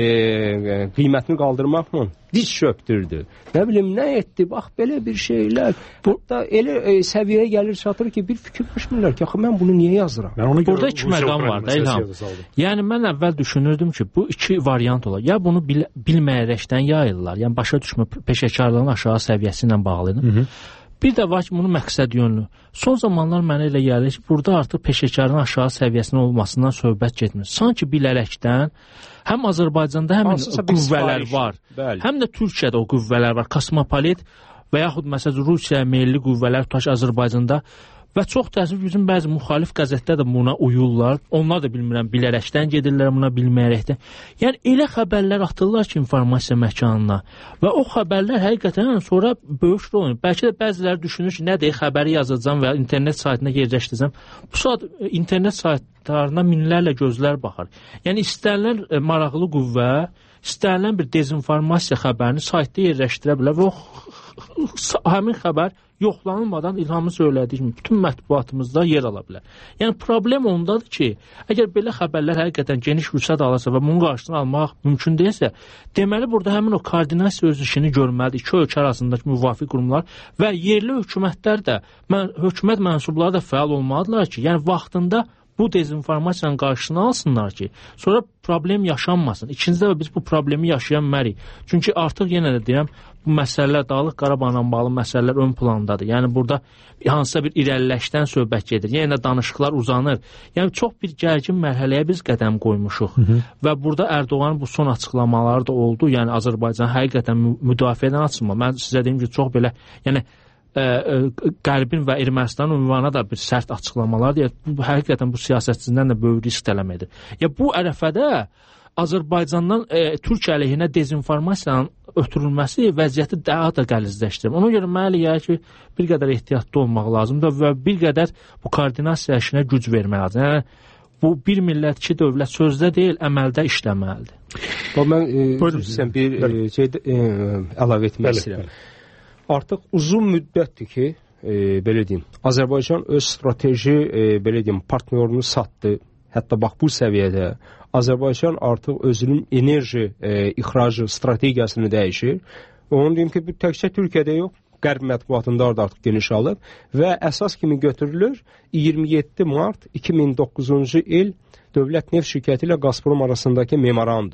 qiymətini qaldırmaqla diz çöktürdü. Nə bilim, nə etdi? Bax, belə bir şeylər. Burada elə səviyyəyə gəlir, çatır ki, bir fikirləşmirlər ki, axı, mən bunu niyə yazıram? Burada 2 məqam var da, İlham. Yəni, mən əvvəl düşünürdüm ki, bu 2 variant olar. Ya bunu bilməyərəkdən yayırlar, yəni başa düşmə peşəkarlığın aşağı səviyyəsi ilə bağlıdır. Bir də var ki, bunun məqsəd yönlü. Son zamanlar mənə elə gəlir ki, burada artıq peşəkarın aşağı səviyyəsinin olmasından söhbət getmir. Sanki bilərəkdən həm Azərbaycanda həmin qüvvələr var, həm də Türkiyədə o qüvvələr var. Kosmopolit və yaxud məsələn Rusiya milli qüvvələr tutaq Azərbaycanda və çox təəssüf bizim bəzi müxalif qəzetlər də buna uyurlar. Onlar da bilmirəm, bilərəkdən gedirlər buna, bilməyərəkdən. Yəni elə xəbərlər atırlar ki, informasiya məkanına və o xəbərlər həqiqətən sonra böyük rol oynayır. Bəlkə də bəziləri düşünür ki, nə deyə xəbəri yazacağam və internet saytına yerləşdirəcəm. Bu saat internet saytlarına minlərlə gözlər baxar. Yəni istənilən maraqlı qüvvə, istənilən bir dezinformasiya xəbərini saytda yerləşdirə bilər və həmin xəbər yoxlanılmadan İlhamın söylədiyi kimi bütün mətbuatımızda yer ala bilər. Yəni problem ondadır ki, əgər belə xəbərlər həqiqətən geniş vüsət alırsa və bunun qarşısını almaq mümkün deyilsə, deməli burada həmin o koordinasiya öz işini görməlidir. İki ölkə arasındakı müvafiq qurumlar və yerli hökumətlər də, hökumət mənsubları da fəal olmalıdırlar ki, yəni vaxtında bu dezinformasiyanın qarşısını alsınlar ki, sonra problem yaşanmasın. İkincisi də biz bu problemi yaşaya bilmərik. Çünki artıq yenə də deyirəm, bu məsələlər, Dağlıq Qarabağla bağlı məsələlər ön plandadır. Yəni burada hansısa bir irəliləşdən söhbət gedir. Yəni danışıqlar uzanır. Yəni çox bir gərgin mərhələyə biz qədəm qoymuşuq. Və burada Ərdoğanın bu son açıqlamaları da oldu. Yəni Azərbaycan həqiqətən müdafiədən açılma. Mən sizə deyim ki, çox belə, yəni Qərbin və Ermənistanın ünvana da bir sərt açıqlamalar deyir. Həqiqətən bu siyasətçidən də böyük risk tələb edir. Ya bu ərəfədə Azərbaycandan Türkiyə əleyhinə dezinformasiyanın ötürülməsi vəziyyəti daha da qəlizləşdirir. Ona görə mənə gəlir ki, bir qədər ehtiyatlı olmaq lazımdır və bir qədər bu koordinasiya işinə güc vermək lazımdır. Yəni, bu bir millət, iki dövlət sözdə deyil, əməldə işləməlidir. Mən bir şey əlavə etmək istəyirəm. Artıq uzun müddətdir ki, belə deyim, Azərbaycan öz strateji, belə deyim, partnyorunu satdı. Hətta bax bu səviyyədə Azərbaycan artıq özünün enerji ixracı strategiyasını dəyişir. Onu deyim ki, bu təkcə Türkiyədə yox, Qərb mətbuatında da artıq geniş alıb və əsas kimi götürülür 27 mart 2009-cu il Dövlət Neft Şirkəti ilə Gazprom arasındakı memorandum.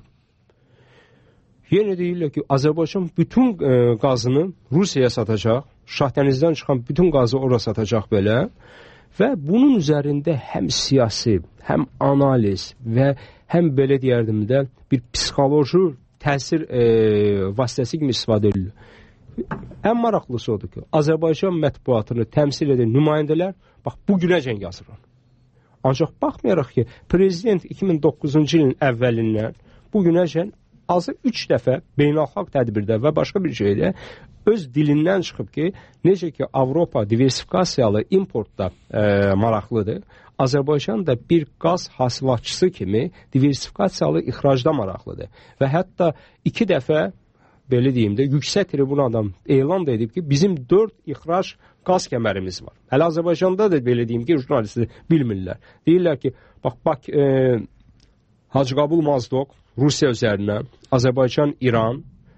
Yenə deyirlər ki, Azərbaycan bütün qazını Rusiyaya satacaq, Şahdənizdən çıxan bütün qazı ora satacaq belə və bunun üzərində həm siyasi, həm analiz və həm belə deyərdim də bir psixoloji təsir vasitəsi kimi istifadə edilir. Ən maraqlısı odur ki, Azərbaycan mətbuatını təmsil edən nümayəndələr bax bu günəcən yazırlar. Ancaq baxmayaraq ki, prezident 2009-cu ilin əvvəlindən bu günəcən azı 3 dəfə beynəlxalq tədbirdə və başqa bir şeydə öz dilindən çıxıb ki, necə ki Avropa diversifikasiyalı importda maraqlıdır, Azərbaycan da bir qaz hasilatçısı kimi diversifikasiyalı ixracda maraqlıdır. Və hətta 2 dəfə, belə deyim də, yüksək tribunadan elan da edib ki, bizim 4 ixrac qaz kəmərimiz var. Hələ Azərbaycanda da belə deyim ki, jurnalisti bilmirlər. Deyirlər ki, bax, Hacıqabul Mazdok Rusiya üzərindən, Azərbaycan, İran,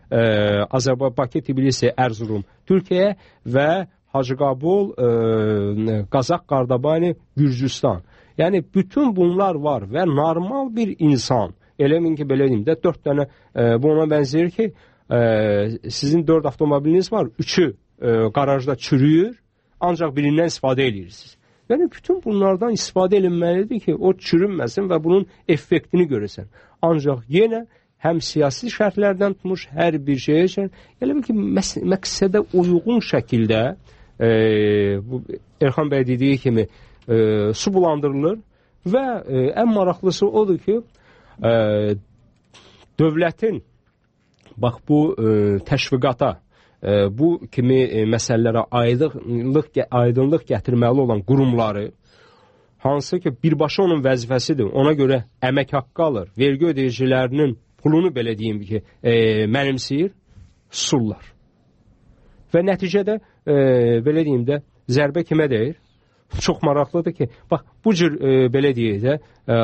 Bakı, Tbilisi, Ərzurum, Türkiyə və Hacıqabul, Qazax, Qardabani, Gürcüstan. Yəni, bütün bunlar var və normal bir insan, eləmin ki, belə deyim də, 4 dənə, bu ona bənzəyir ki, sizin 4 avtomobiliniz var, 3'ü qarajda çürüyür, ancaq birindən istifadə edirsiniz. Yəni bütün bunlardan istifadə edilməlidir ki, o çürünməsin və bunun effektini görəsən. Ancaq yenə həm siyasi şərtlərdən tutmuş hər bir şeyə üçün elə ki, məqsədə uyğun şəkildə bu Erxan bəy dediyi kimi su bulandırılır və ən maraqlısı odur ki, dövlətin bax bu təşviqata, bu kimi məsələlərə aydınlıq gətirməli olan qurumları, hansı ki birbaşa onun vəzifəsidir, ona görə əmək haqqı alır, vergi ödəyicilərinin pulunu belə deyim ki, mənimsəyir, susurlar. Və nəticədə, belə deyim də, zərbə kimə deyir? Çox maraqlıdır ki, bax, bu cür, belə deyək də,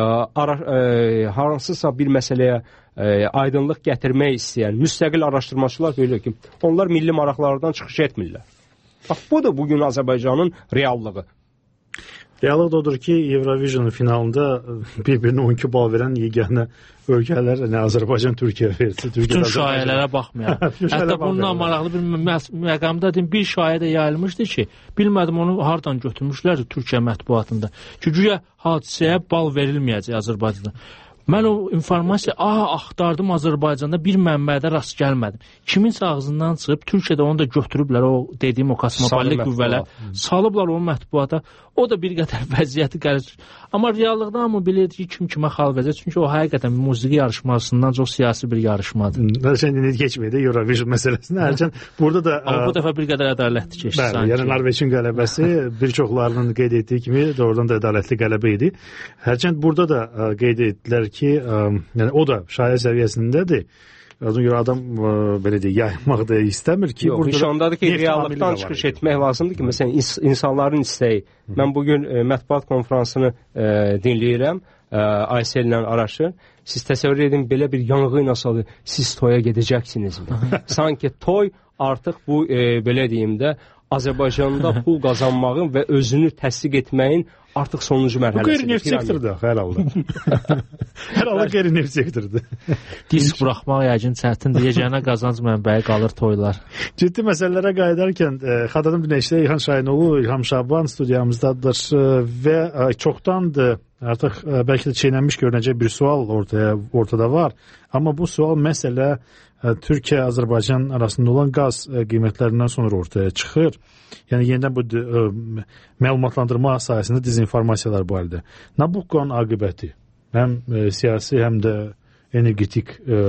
hansısa bir məsələyə aydınlıq gətirmək istəyən müstəqil araşdırmaçılar belə ki, onlar milli maraqlardan çıxış etmirlər. Bax, bu da bugün Azərbaycanın reallığı. Realıq da odur ki, Eurovision finalında bir-birinə 12 bal verən yeganə ölkələr, Azərbaycan, Türkiyə verdi. Bütün şayələrə baxmayaraq. Hətta bundan maraqlı bir məqamda deyim, bir şayə də yayılmışdı ki, bilmədim onu hardan götürmüşlər Türkiyə mətbuatında. Ki, güya hadisəyə bal verilməyəcək Azərbaycanda. Mən o informasiya axtardım Azərbaycanda, bir mənbədə rast gəlmədim. Kiminsə ağzından çıxıb, Türkiyədə onu da götürüblər, o dediyim o kosmopolitik qüvvələr, salıblar onu mətbuata. O da bir qədər vəziyyəti qəliz. Amma reallıqda hamı bilir ki, kim kimə xal vəziyyət. Çünki o həqiqətən musiqi yarışmasından çox siyasi bir yarışmadır. Sən indi keçməyə də Eurovision məsələsində. Hərçən burada da... Amma bu dəfə bir qədər ədalətli keçdi. Bəli, yəni Norveçin qələbəsi bir çoxlarının qeyd etdiyi kimi doğrudan da ədalətli qələbə idi. Hərçən burada da qeyd etdilər ki, yəni o da şayə səviyyəsindədir. Ona görə adam belə deyək, yaymaq da istəmir ki, burada nişandadır ki, reallıqdan çıxış etmək lazımdır ki, məsələn, insanların istəyi. Mən bugün mətbuat konferansını dinləyirəm, Aysellə araşır. Siz təsəvvür edin, belə bir yanğı ilə salır, siz toya gedəcəksinizmi? Sanki toy artıq bu, belə deyim də, Azərbaycanda pul qazanmağın və özünü təsdiq etməyin artıq sonuncu mərhələsidir. Bu qeyri-neft sektordur, hər halda. Hər halda qeyri-neft sektordur. Disk buraxmaq yəqin çətindir, yeganə qazanc mənbəyi qalır toylar. Ciddi məsələlərə qayıdarkən, xatırladım günəşdə İlham Şahinoğlu, İlham Şaban studiyamızdadır və çoxdandır artıq bəlkə də çeynənmiş görünəcək bir sual ortada var. Amma bu sual məsələ Türkiyə-Azərbaycan arasında olan qaz qiymətlərindən sonra ortaya çıxır. Yəni, yenidən bu məlumatlandırma sayəsində dezinformasiyalar barədə. Nabucco'nun aqibəti, həm siyasi, həm də energetik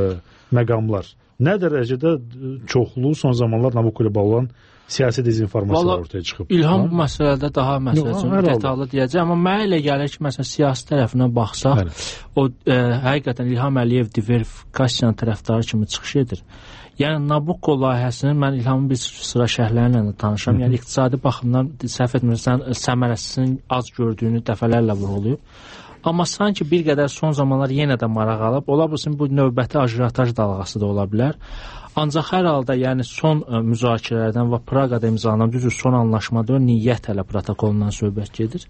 məqamlar nə dərəcədə çoxlu son zamanlar Nabucco ilə bağlı olan siyasi dezinformasiyalar ortaya çıxıb. İlham bu məsələdə daha detallı deyəcək, amma mənə elə gəlir ki, məsələn, siyasi tərəfinə baxsaq, o həqiqətən İlham Əliyev diversifikasiyanın tərəfdarı kimi çıxış edir. Yəni, Nabucco layihəsinin mən İlhamın bir sıra şərhlərlə də tanışam. Yəni, iqtisadi baxımdan səhv etmirsən, səmərəsinin az gördüyünü dəfələrlə vurğulayıb. Amma sanki bir qədər son zamanlar yenə də maraq alıb. Ola bilsin, bu növbəti ajitaj dalğası da ola bilər. Ancaq hər halda, yəni son müzakirələrdən və Praqada imzalanan düzdür, son anlaşmada niyyət hələ protokolundan söhbət gedir.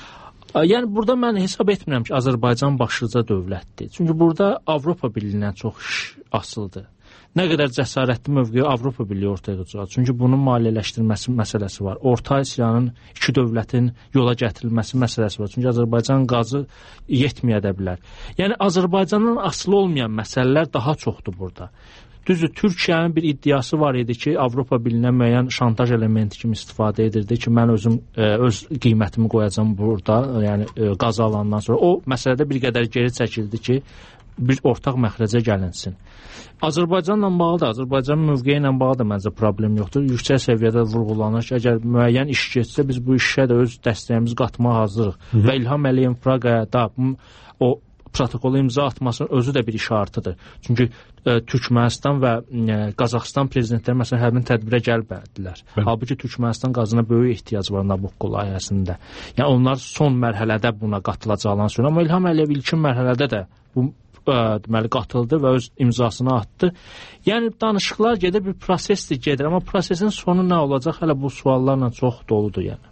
Yəni, burada mən hesab etmirəm ki, Azərbaycan başlıca dövlətdir. Çünki burada Avropa Birliyindən çox iş asılıdır. Nə qədər cəsarətli mövqeyi Avropa Birliyi ortaya çıxacaq. Çünki bunun maliyyələşdirilməsi məsələsi var. Orta Asiyanın iki dövlətin yola gətirilməsi məsələsi var. Çünki Azərbaycan qazı yetməyə də bilər. Yəni, Azərbaycandan asılı olmayan məsələlər daha çoxdur burada. Düzdür, Türkiyənin bir iddiası var idi ki, Avropa Birliyinə müəyyən şantaj elementi kimi istifadə edirdi ki, mən özüm öz qiymətimi qoyacam burada, yəni qazı alandan sonra. O məsələdə bir qədər geri çəkildi ki, bir ortaq məxrəcə gəlinsin. Azərbaycanla bağlı da, Azərbaycanın mövqeyi ilə bağlı da məncə problem yoxdur. Yüksək səviyyədə vurğulanır ki, əgər müəyyən iş keçsə, biz bu işə də öz dəstəyimizi qatmağa hazırıq. Və İlham Əliyevin Praqaya da o protokolu imza atmasının özü də bir işarətidir. Çünki Türkmənistan və Qazaxıstan prezidentləri məsələn həmin tədbirə gəlmədilər. Halbuki Türkmənistan qazına böyük ehtiyac var Nabucco layihəsində. Yəni onlar son mərhələdə buna qatılacaqlarını söylüyor. Amma İlham Əliyev ilkin mərhələdə də bu deməli qatıldı və öz imzasını atdı. Yəni danışıqlar gedir, bir prosesdir gedir, amma prosesin sonu nə olacaq hələ bu suallarla çox doludur yəni.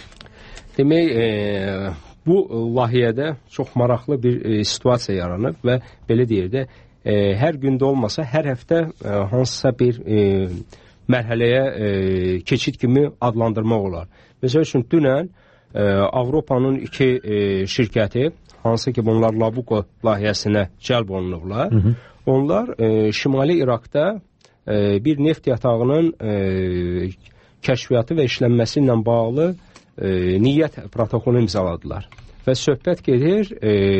Demək, bu layihədə çox maraqlı bir situasiya yaranıb və belə deyir də, hər gündə olmasa hər həftə hansısa bir mərhələyə keçid kimi adlandırmaq olar. Məsəl üçün, dünən Avropanın 2 şirkəti, hansı ki bunlar Nabucco layihəsinə cəlb olunublar, onlar Şimali İraqda bir neft yatağının kəşfiyyatı və işlənməsi ilə bağlı niyyət protokolu imzaladılar. Və söhbət gedir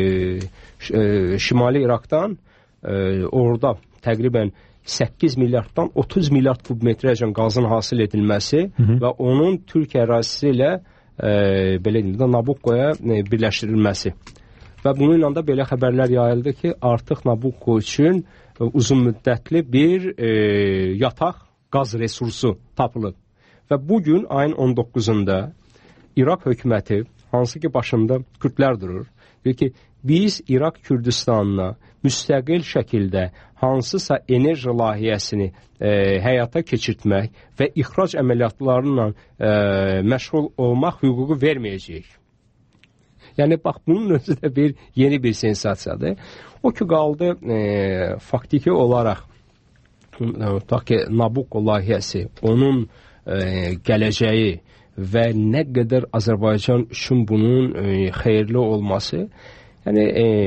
Şimali İraqdan orada təqribən 8 milyarddan 30 milyard kubmetrəcən qazın hasil edilməsi və onun Türkiyə ərazisi ilə belə deyim də Nabuccoya birləşdirilməsi. Və bununla da belə xəbərlər yayıldı ki, artıq Nabucco üçün uzun müddətli bir yataq qaz resursu tapılıb. Və bugün ayın 19-unda İraq hökuməti, hansı ki başında Kürdlər durur, deyir ki, biz İraq Kürdistanına müstəqil şəkildə hansısa enerji layihəsini həyata keçirtmək və ixrac əməliyyatlarıyla məşğul olmaq hüququ verməyəcəyik. Yəni, bax, bunun özü də yeni bir sensasiyadır. O ki, qaldı faktiki olaraq tutaq ki, Nabucco layihəsi, onun gələcəyi və nə qədər Azərbaycan üçün bunun xeyirli olması, yəni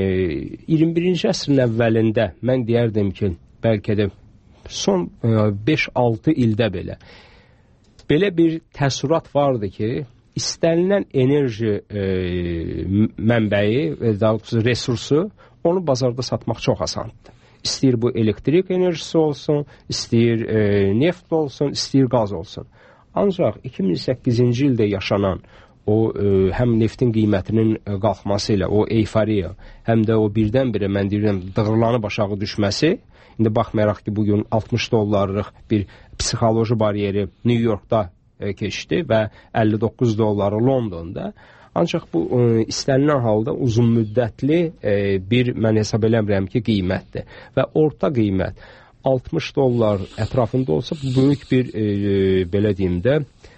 21-ci əsrin əvvəlində mən deyərdim ki, bəlkə də son 5-6 ildə belə bir təəssürat vardı ki, istənilən enerji mənbəyi, daha doğrusu resursu, onu bazarda satmaq çox asandır. İstəyir bu elektrik enerjisi olsun, istəyir neft olsun, istəyir qaz olsun. Ancaq 2008-ci ildə yaşanan o həm neftin qiymətinin qalxması ilə, o euforiya, həm də o birdən-birə mən deyirəm dığırlanıb aşağı düşməsi, indi baxmayaraq ki, bugün 60 dollarlıq bir psixoloji bariyeri New Yorkda keçdi və 59 dolları Londonda. Ancaq bu istənilən halda uzun müddətli bir, mən hesab eləmirəm ki, qiymətdir. Və orta qiymət 60 dollar ətrafında olsa böyük bir, belə deyim də,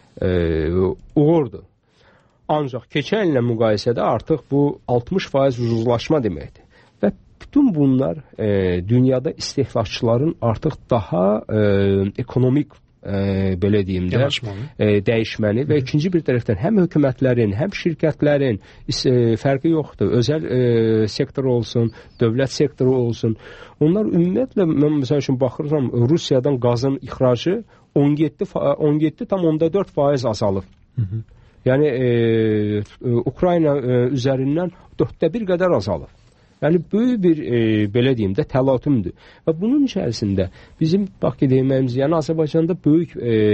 uğurdur. Ancaq keçən illə müqayisədə artıq bu 60% ucuzlaşma deməkdir. Və bütün bunlar dünyada istehlakçıların artıq daha ekonomik, belə deyim də, dəyişməni və ikinci bir tərəfdən həm hökumətlərin, həm şirkətlərin fərqi yoxdur. Özəl sektor olsun, dövlət sektoru olsun. Onlar ümumiyyətlə, mən məsəl üçün baxırsam, Rusiyadan qazın ixracı 17,4% azalıb. Yəni, Ukrayna üzərindən 1/4 qədər azalıb. Yəni, böyük bir, belə deyim də, təlatümdür. Və bunun içərisində bizim, bax ki, deyiməyimiz, yəni Azərbaycanda böyük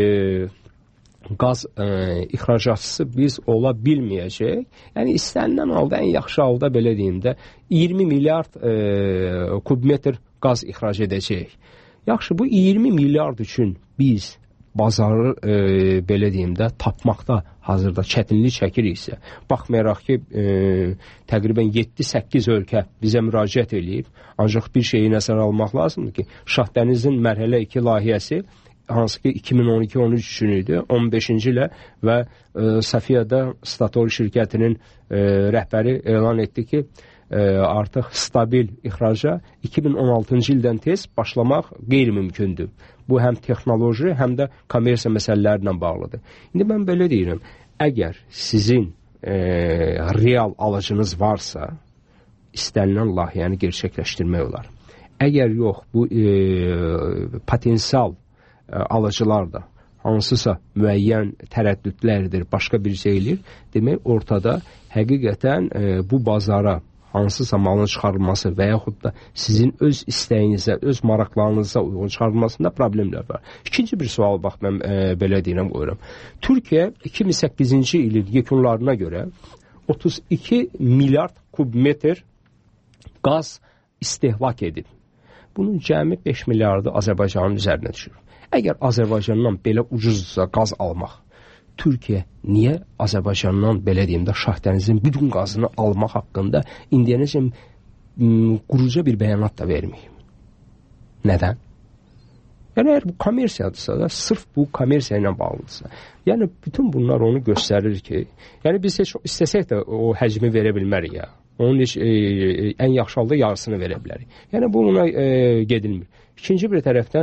qaz ixracatçısı biz ola bilməyəcək. Yəni, istənilən halda, ən yaxşı halda, belə deyim də, 20 milyard kubmetr qaz ixrac edəcək. Yaxşı, bu 20 milyard üçün biz bazarı, belə deyim də, tapmaqda hazırda çətinlik çəkiriksə, baxmayaraq ki, təqribən 7-8 ölkə bizə müraciət edib, ancaq bir şeyi nəzərə almaq lazımdır ki, Şahdənizin mərhələ 2 layihəsi, hansı ki 2012-13 üçün idi, 15-ci ilə və Safiyada Statoil şirkətinin rəhbəri elan etdi ki, artıq stabil ixraca 2016-cı ildən tez başlamaq qeyri-mümkündür. Bu həm texnoloji, həm də kommersiya məsələlərlə bağlıdır. İndi mən belə deyirəm, əgər sizin real alıcınız varsa, istənilən layihəni gerçəkləşdirmək olar. Əgər yox, bu potensial alıcılar da hansısa müəyyən tərəddüdlərdir, başqa bir şeydir, demək ortada həqiqətən bu bazara hansısa malın çıxarılması və yaxud da sizin öz istəyinizə, öz maraqlarınıza uyğun çıxarılmasında problemlər var. İkinci bir sual, bax, mən belə deyirəm, qoyuram. Türkiyə 2008-ci ilin yekunlarına görə 32 milyard kubmetr qaz istehlak edib. Bunun cəmi 5 milyardı Azərbaycanın üzərinə düşür. Əgər Azərbaycandan belə ucuzsa qaz almaq, Türkiyə niyə Azərbaycandan, belə deyim də, Şahdənizin bütün qazını almaq haqqında indiyənəcə quruca bir bəyanat da verməyib? Nədən? Yəni, əgər bu kommersiyadırsa da, sırf bu kommersiya ilə bağlıdırsa, yəni bütün bunlar onu göstərir ki, yəni biz heç istəsək də o həcmi verə bilmərik ya. Onun heç ən yaxşı halda yarısını verə bilərik. Yəni, bu ona gedilmir. İkinci bir tərəfdən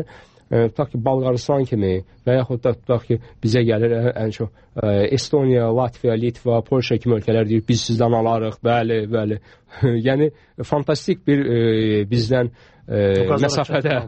tutaq ki, Balqaristan kimi və yaxud da tutaq ki, bizə gəlir ən çox Estoniya, Latviya, Litva, Polşa kimi ölkələr deyir, biz sizdən alarıq, bəli. Yəni, fantastik bir bizdən məsafədə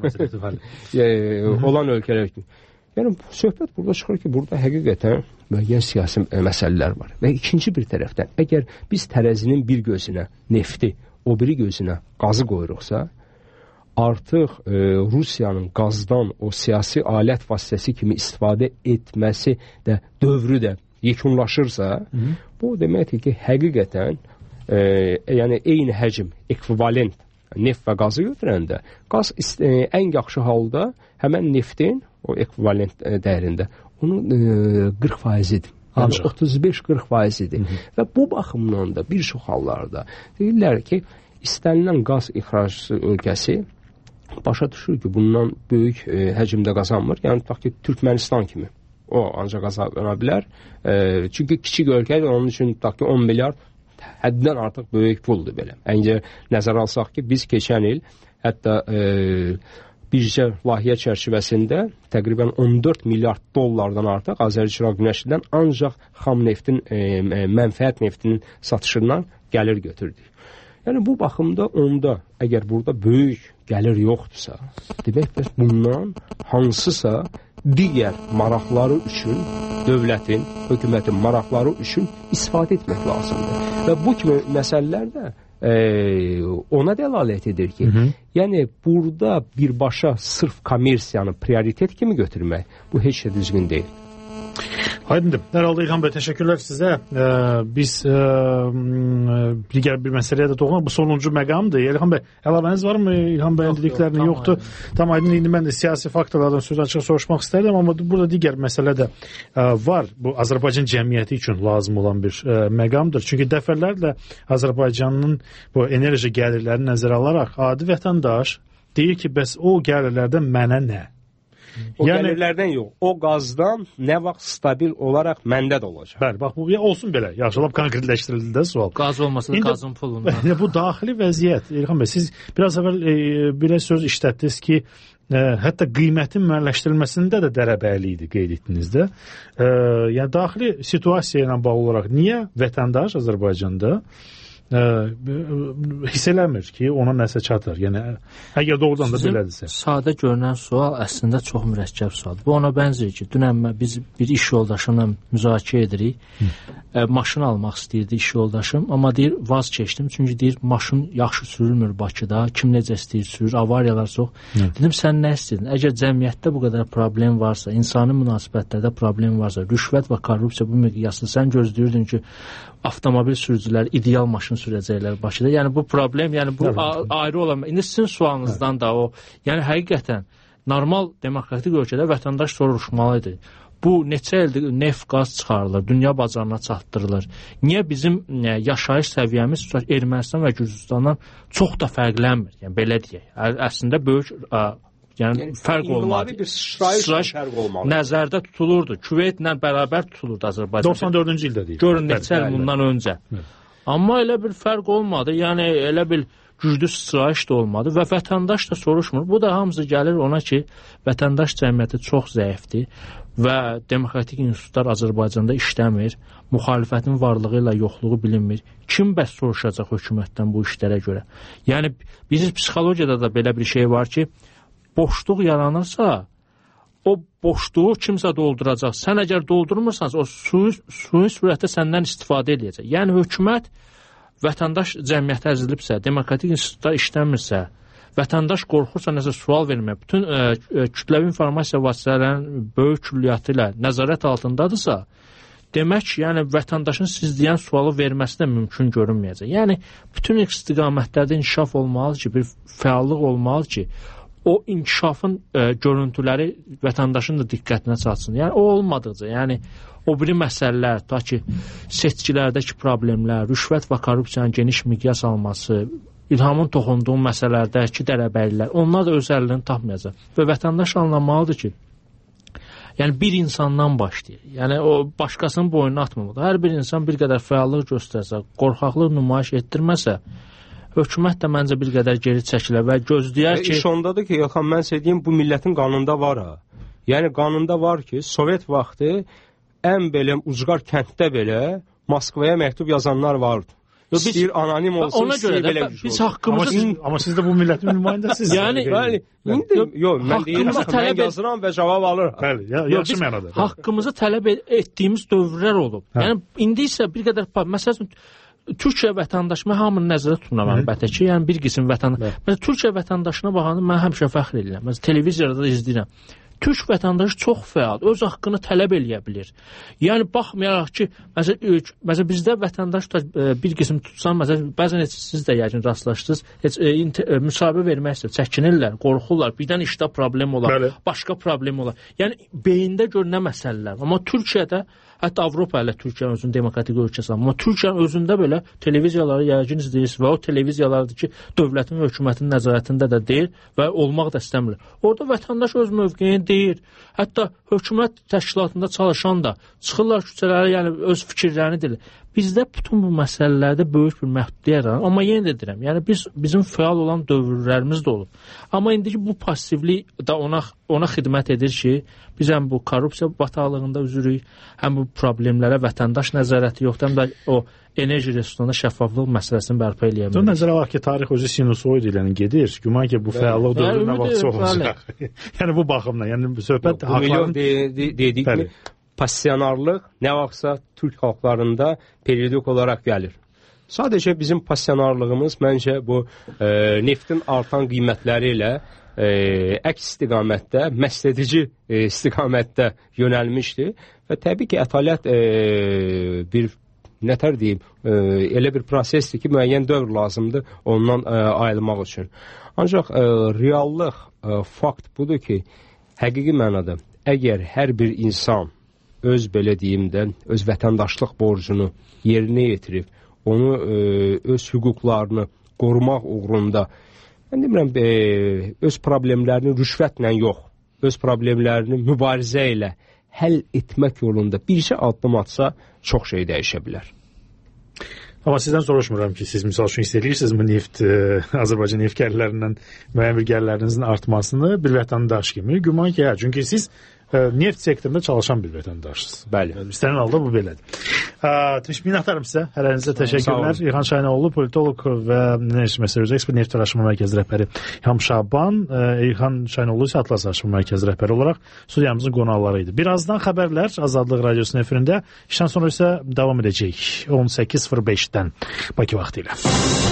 olan ölkələr kimi. Yəni, söhbət burada çıxır ki, burada həqiqətən müəyyən siyasi məsələlər var. Və ikinci bir tərəfdən, əgər biz tərəzinin bir gözünə nefti, o biri gözünə qazı qoyuruqsa, artıq Rusiyanın qazdan o siyasi alət vasitəsi kimi istifadə etməsi də dövrü də yekunlaşırsa, bu deməkdir ki, həqiqətən yəni eyni həcm, ekvivalent neft və qazı götürəndə, qaz ən yaxşı halda həmən neftin o ekvivalent dəyərində onun 40%-idir. Yəni 35-40%-idir. Və bu baxımdan da bir çox hallarda deyirlər ki, istənilən qaz ixracçısı ölkəsi başa düşür ki, bundan böyük həcmdə qazanmır. Yəni, tutaq ki, Türkmənistan kimi o ancaq qazana bilər. Çünki kiçik ölkədir, onun üçün tutaq ki, 10 milyard həddən artıq böyük puldur belə. Əncə nəzərə alsaq ki, biz keçən il hətta bircə layihə çərçivəsində təqribən 14 milyard dollardan artıq Azər-Çıraq günəşindən ancaq xam neftin, mənfəət neftinin satışından gəlir götürdük. Yəni, bu baxımda onda, əgər burada böyük gəlir yoxdursa, demək ki, bundan hansısa digər maraqları üçün dövlətin, hökumətin maraqları üçün istifadə etmək lazımdır. Və bu kimi məsələlər də ona dəlalət edir ki, yəni burada birbaşa sırf kommersiyanı prioritet kimi götürmək, bu heç də düzgün deyil. Aydındır. Herhalde İlhan Bey, teşekkürler size. Biz digər bir məsələyə də toxunaq. Bu sonuncu məqamdır. İlhan Bey, əlavəniz var mı? İlhan Bey'in dediklərini yoxdur. Tam aydın, indi mən də siyasi faktorlardan söz açıq soruşmaq istərdim, amma burada digər məsələ də var. Bu Azərbaycan cəmiyyəti üçün lazım olan bir məqamdır. Çünki dəfələrlə Azərbaycanın bu enerji gəlirlərini nəzərə alaraq adi vətəndaş deyir ki, bəs o gəlirlərdən mənə nə? O gəlirlərdən yox, o qazdan nə vaxt stabil olaraq məndə də olacaq. Bəli, bax bu olsun belə. Yaxşılab konkretləşdirildi də sual. Qaz olmasa da qazın pulundan. Bu daxili vəziyyət. İlhan bəy, siz biraz əvvəl bir söz işlətdiniz ki, hətta qiymətin müəyyənləşdirilməsində də dərəbəyli idi qeyd etdiniz də. Yəni daxili situasiya ilə bağlı olaraq niyə vətəndaş Azərbaycanda hiss eləmir ki, ona nəsə çatır. Yəni, əgər doğrudan da belədirsə. Sadə görünən sual əslində çox mürəkkəb sualdır. Bu ona bənzəyir ki, dünən biz bir iş yoldaşımla müzakirə edirik. Maşın almaq istəyirdi iş yoldaşım, amma deyir, vaz keçdim. Çünki deyir, maşın yaxşı sürülmür Bakıda, kim necə istəyir sürür, avariyalar çox. Dedim, sən nə istəyirdin? Əgər cəmiyyətdə bu qədər problem varsa, insani münasibətlərdə problem varsa, rüşvət və korrupsiya bu miqyasda, sən gözləyirdin ki, avtomobil sürücüləri ideal maşın sürəcəklər Bakıda. Yəni bu problem, yəni bu ayrı olan. İndi sizin sualınızdan da o, yəni həqiqətən normal demokratik ölkədə vətəndaş soruşmalıdır. Bu neçə ildir neft, qaz çıxarılır, dünya bazarına çatdırılır. Niyə bizim yaşayış səviyyəmiz Ermənistan və Gürcüstandan çox da fərqlənmir? Yəni belə deyək. Əslində böyük yəni fərq olmalı. Bir sıçrayış fərq olmalı. Nəzərdə tutulurdu. Küveytlə bərabər tutulurdu Azərbaycan. 94-cü ildə deyir. Görün neçə il bundan öncə. Amma elə bir fərq olmadı. Yəni elə bir güclü sıçrayış da olmadı və vətəndaş da soruşmur. Bu da hamısı gəlir ona ki, vətəndaş cəmiyyəti çox zəifdir və demokratik institutlar Azərbaycanda işləmir. Müxalifətin varlığı ilə yoxluğu bilinmir. Kim bəs soruşacaq hökumətdən bu işlərə görə? Yəni bizim psixologiyada da belə bir şey var ki, boşluq yaranırsa, o boşluğu kimsə dolduracaq. Sən əgər doldurmursansa, o sui sürətdə səndən istifadə edəcək. Yəni, hökumət vətəndaş cəmiyyətə əzilibsə, demokratik institutlar işləmirsə, vətəndaş qorxursa nəsə sual vermək, bütün kütləvi informasiya vasitələrinin böyük külliyyatı ilə nəzarət altındadırsa, demək, yəni vətəndaşın siz deyən sualı verməsi də mümkün görünməyəcək. Yəni, bütün istiqamətlərdə inkişaf olmalı ki, bir fəallıq olmalı ki, o inkişafın görüntüləri vətəndaşın da diqqətinə çatsın. Yəni, o olmadıqca, yəni, o biri məsələlər, ta ki, seçkilərdəki problemlər, rüşvət və korrupsiyanın geniş miqyas alması, İlhamın toxunduğu məsələlərdəki dərəbəlilər, onlar da öz əlini tapmayacaq. Və vətəndaş anlamalıdır ki, yəni, bir insandan başlayır. Yəni, o başqasının boynuna atmamalıdır. Hər bir insan bir qədər fəallıq göstərsə, qorxaqlıq nümayiş etdirməsə, hökumət də məncə bir qədər geri çəkilə və gözləyər ki... İş ondadır ki, Elxan, mən deyim, bu millətin qanunda var ha. Yəni qanunda var ki, Sovet vaxtı ən belə ucqar kənddə belə Moskvaya məktub yazanlar vardı. İstəyir anonim olsun, istəyir belə güclü olsun. Biz haqqımızı... Amma siz də bu millətin nümayəndəsiniz. Yəni, mən deyirəm, mən yazıram və cavab alırım. Bəli, yaxşı mənada. Haqqımızı tələb etdiyimiz dövrlər olub. Yəni, indi isə bir qədər... Məsələn, Türkiyə vətəndaşı, mən hamını nəzərə tuturam əlbəttə ki, yəni bir qism vətəndaşı... Məsələn, Türkiyə vətəndaşına baxanda mən həmişə fəxr edirəm. Məsələn, televiziyada da izləyirəm. Türk vətəndaşı çox fəal, öz haqqını tələb eləyə bilir. Yəni, baxmayaraq ki, məsələn, bizdə vətəndaş da bir qism tutsan, məsələn, bəzən siz də yəqin rastlaşdınız, müsahibə vermək istəyir, çəkinirlər, qorxurlar, birdən işdə problem olar, başqa problem olar. Yəni, beyində gör nə məsələlər. Amma Türkiyədə, hətta Avropa ilə Türkiyənin özünün demokratik ölkəsi, amma Türkiyənin özündə belə televiziyaları yəqin izləyirsiniz və o televiziyalardır ki, dövlətin və hökumətin nəzarətində də deyil və olmaq da istəmir. Orada vətəndaş öz mövqeyini deyir. Hətta hökumət təşkilatında çalışan da çıxırlar küçələrə, yəni öz fikirlərini deyir. Bizdə bütün bu məsələlərdə böyük bir məhdudiyyə yaranır. Amma yenə də deyirəm, yəni bizim fəal olan dövrlərimiz də olub. Amma indiki bu passivlik da ona xidmət edir ki, biz həm bu korrupsiya bataqlığında üzürük, həm bu problemlərə vətəndaş nəzarəti yoxdur, həm də o enerji resursunda şəffaflıq məsələsini bərpa eləyə bilir. Nəzərə alaq ki, tarix özü sinusoid ilə gedir. Güman ki, bu fəallıq dövrünə vaxtı olacaq. Yəni bu baxımdan, yəni söhbət haqların dedik mi? Passionarlıq nə vaxtsa Türk xalqlarında periodik olaraq gəlir. Sadəcə bizim passionarlığımız məncə bu neftin artan qiymətləri ilə əks istiqamətdə, məsləhətici istiqamətdə yönəlmişdi və təbii ki, ətalət bir nətər deyim, elə bir prosesdir ki, müəyyən dövr lazımdır ondan ayrılmaq üçün. Ancaq reallıq, fakt budur ki, həqiqi mənada əgər hər bir insan öz belə deyim də, öz vətəndaşlıq borcunu yerinə yetirib, onu öz hüquqlarını qorumaq uğrunda, mən demirəm, öz problemlərini rüşvətlə yox, öz problemlərini mübarizə ilə həll etmək yolunda bircə addım atsa, çox şey dəyişə bilər. Amma sizdən soruşmuram ki, siz misal üçün istəyirsiniz mi neft, Azərbaycan neft gəlirlərindən müəyyən bir gəlirlərinizin artmasını bir vətəndaş kimi? Güman ki, çünki siz neft sektorunda çalışan bir vətəndaşsınız. Bəli. İstənilən halda bu belədir. Minnətdarım sizə. Hələrinizə təşəkkürlər. İlxan Şaynaoğlu, politoloq və enerji məsələləri ekspert, neft araşdırma mərkəzi rəhbəri İlham Şaban, İlxan Şaynaoğlu isə Atlas araşdırma mərkəzi rəhbəri olaraq studiyamızın qonaqları idi. Birazdan xəbərlər Azadlıq Radiosunun efirində, işdən sonra isə davam edəcək 18:05-dən Bakı vaxtı ilə.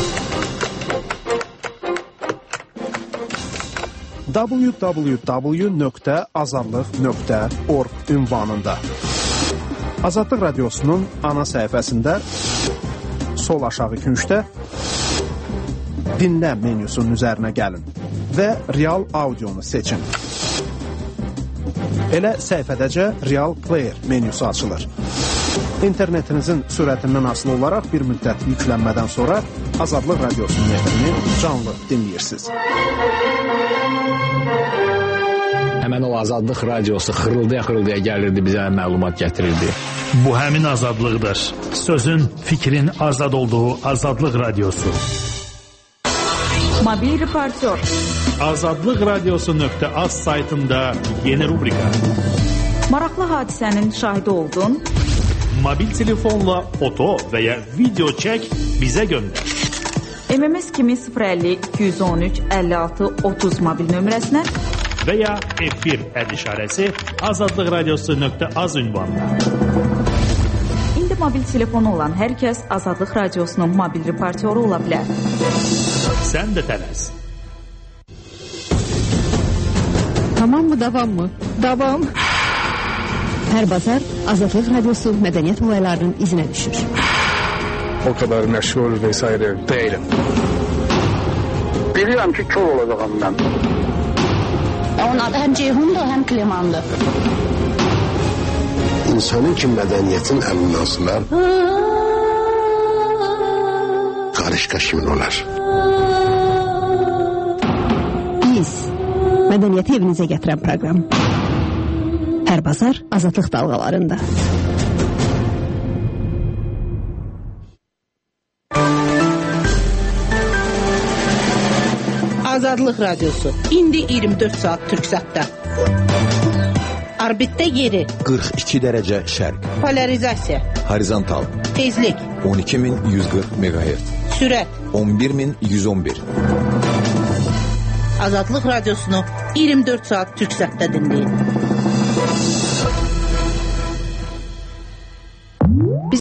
www.azadlıq.org ünvanında Azadlıq Radiosunun ana səhifəsində sol aşağı küncdə dinlə menyusunun üzərinə gəlin və real audionu seçin. Elə səhifədəcə Real Player menyusu açılır. İnternetinizin sürətindən asılı olaraq bir müddət yüklənmədən sonra Azadlıq Radiosunun efrini canlı dinləyirsiniz. Həmən o Azadlıq Radiosu xırıldaya-xırıldaya gəlirdi, bizə məlumat gətirirdi. Bu həmin azadlıqdır. Sözün, fikrin azad olduğu Azadlıq Radiosu. Mobil reportyor. Azadlıqradiosu.az saytında yeni rubrika. Maraqlı hadisənin şahidi oldun. Mobil telefonla foto və ya video çək, bizə göndər. MMS kimi 050 213 56 30 mobil nömrəsinə və ya F1 əd işarəsi azadlıqradiosu.az ünvanına. İndi mobil telefonu olan hər kəs Azadlıq Radiosunun mobil reportyoru ola bilər. Sən də tələs. Tamam mı, davam mı? Davam. Hər bazar Azadlıq Radiosu mədəniyyət olaylarının izinə düşür. O kadar məşğul vesaire değilim. Bilirəm ki, kör olacağım mən. Onun adı həm Ceyhundur, həm Klemandır. İnsanın ki, mədəniyyətin əminasılar qarışqa kimin olar? Biz mədəniyyəti evinizə gətirən proqram. Hər bazar Azadlıq dalğalarında. Azadlıq Radiosu. İndi 24 saat Türksatda. Orbitdə yeri. 42 dərəcə şərq. Polarizasiya. Horizontal. Tezlik. 12140 MHz. Sürət. 11111. Azadlıq Radiosunu 24 saat Türksatda dinləyin.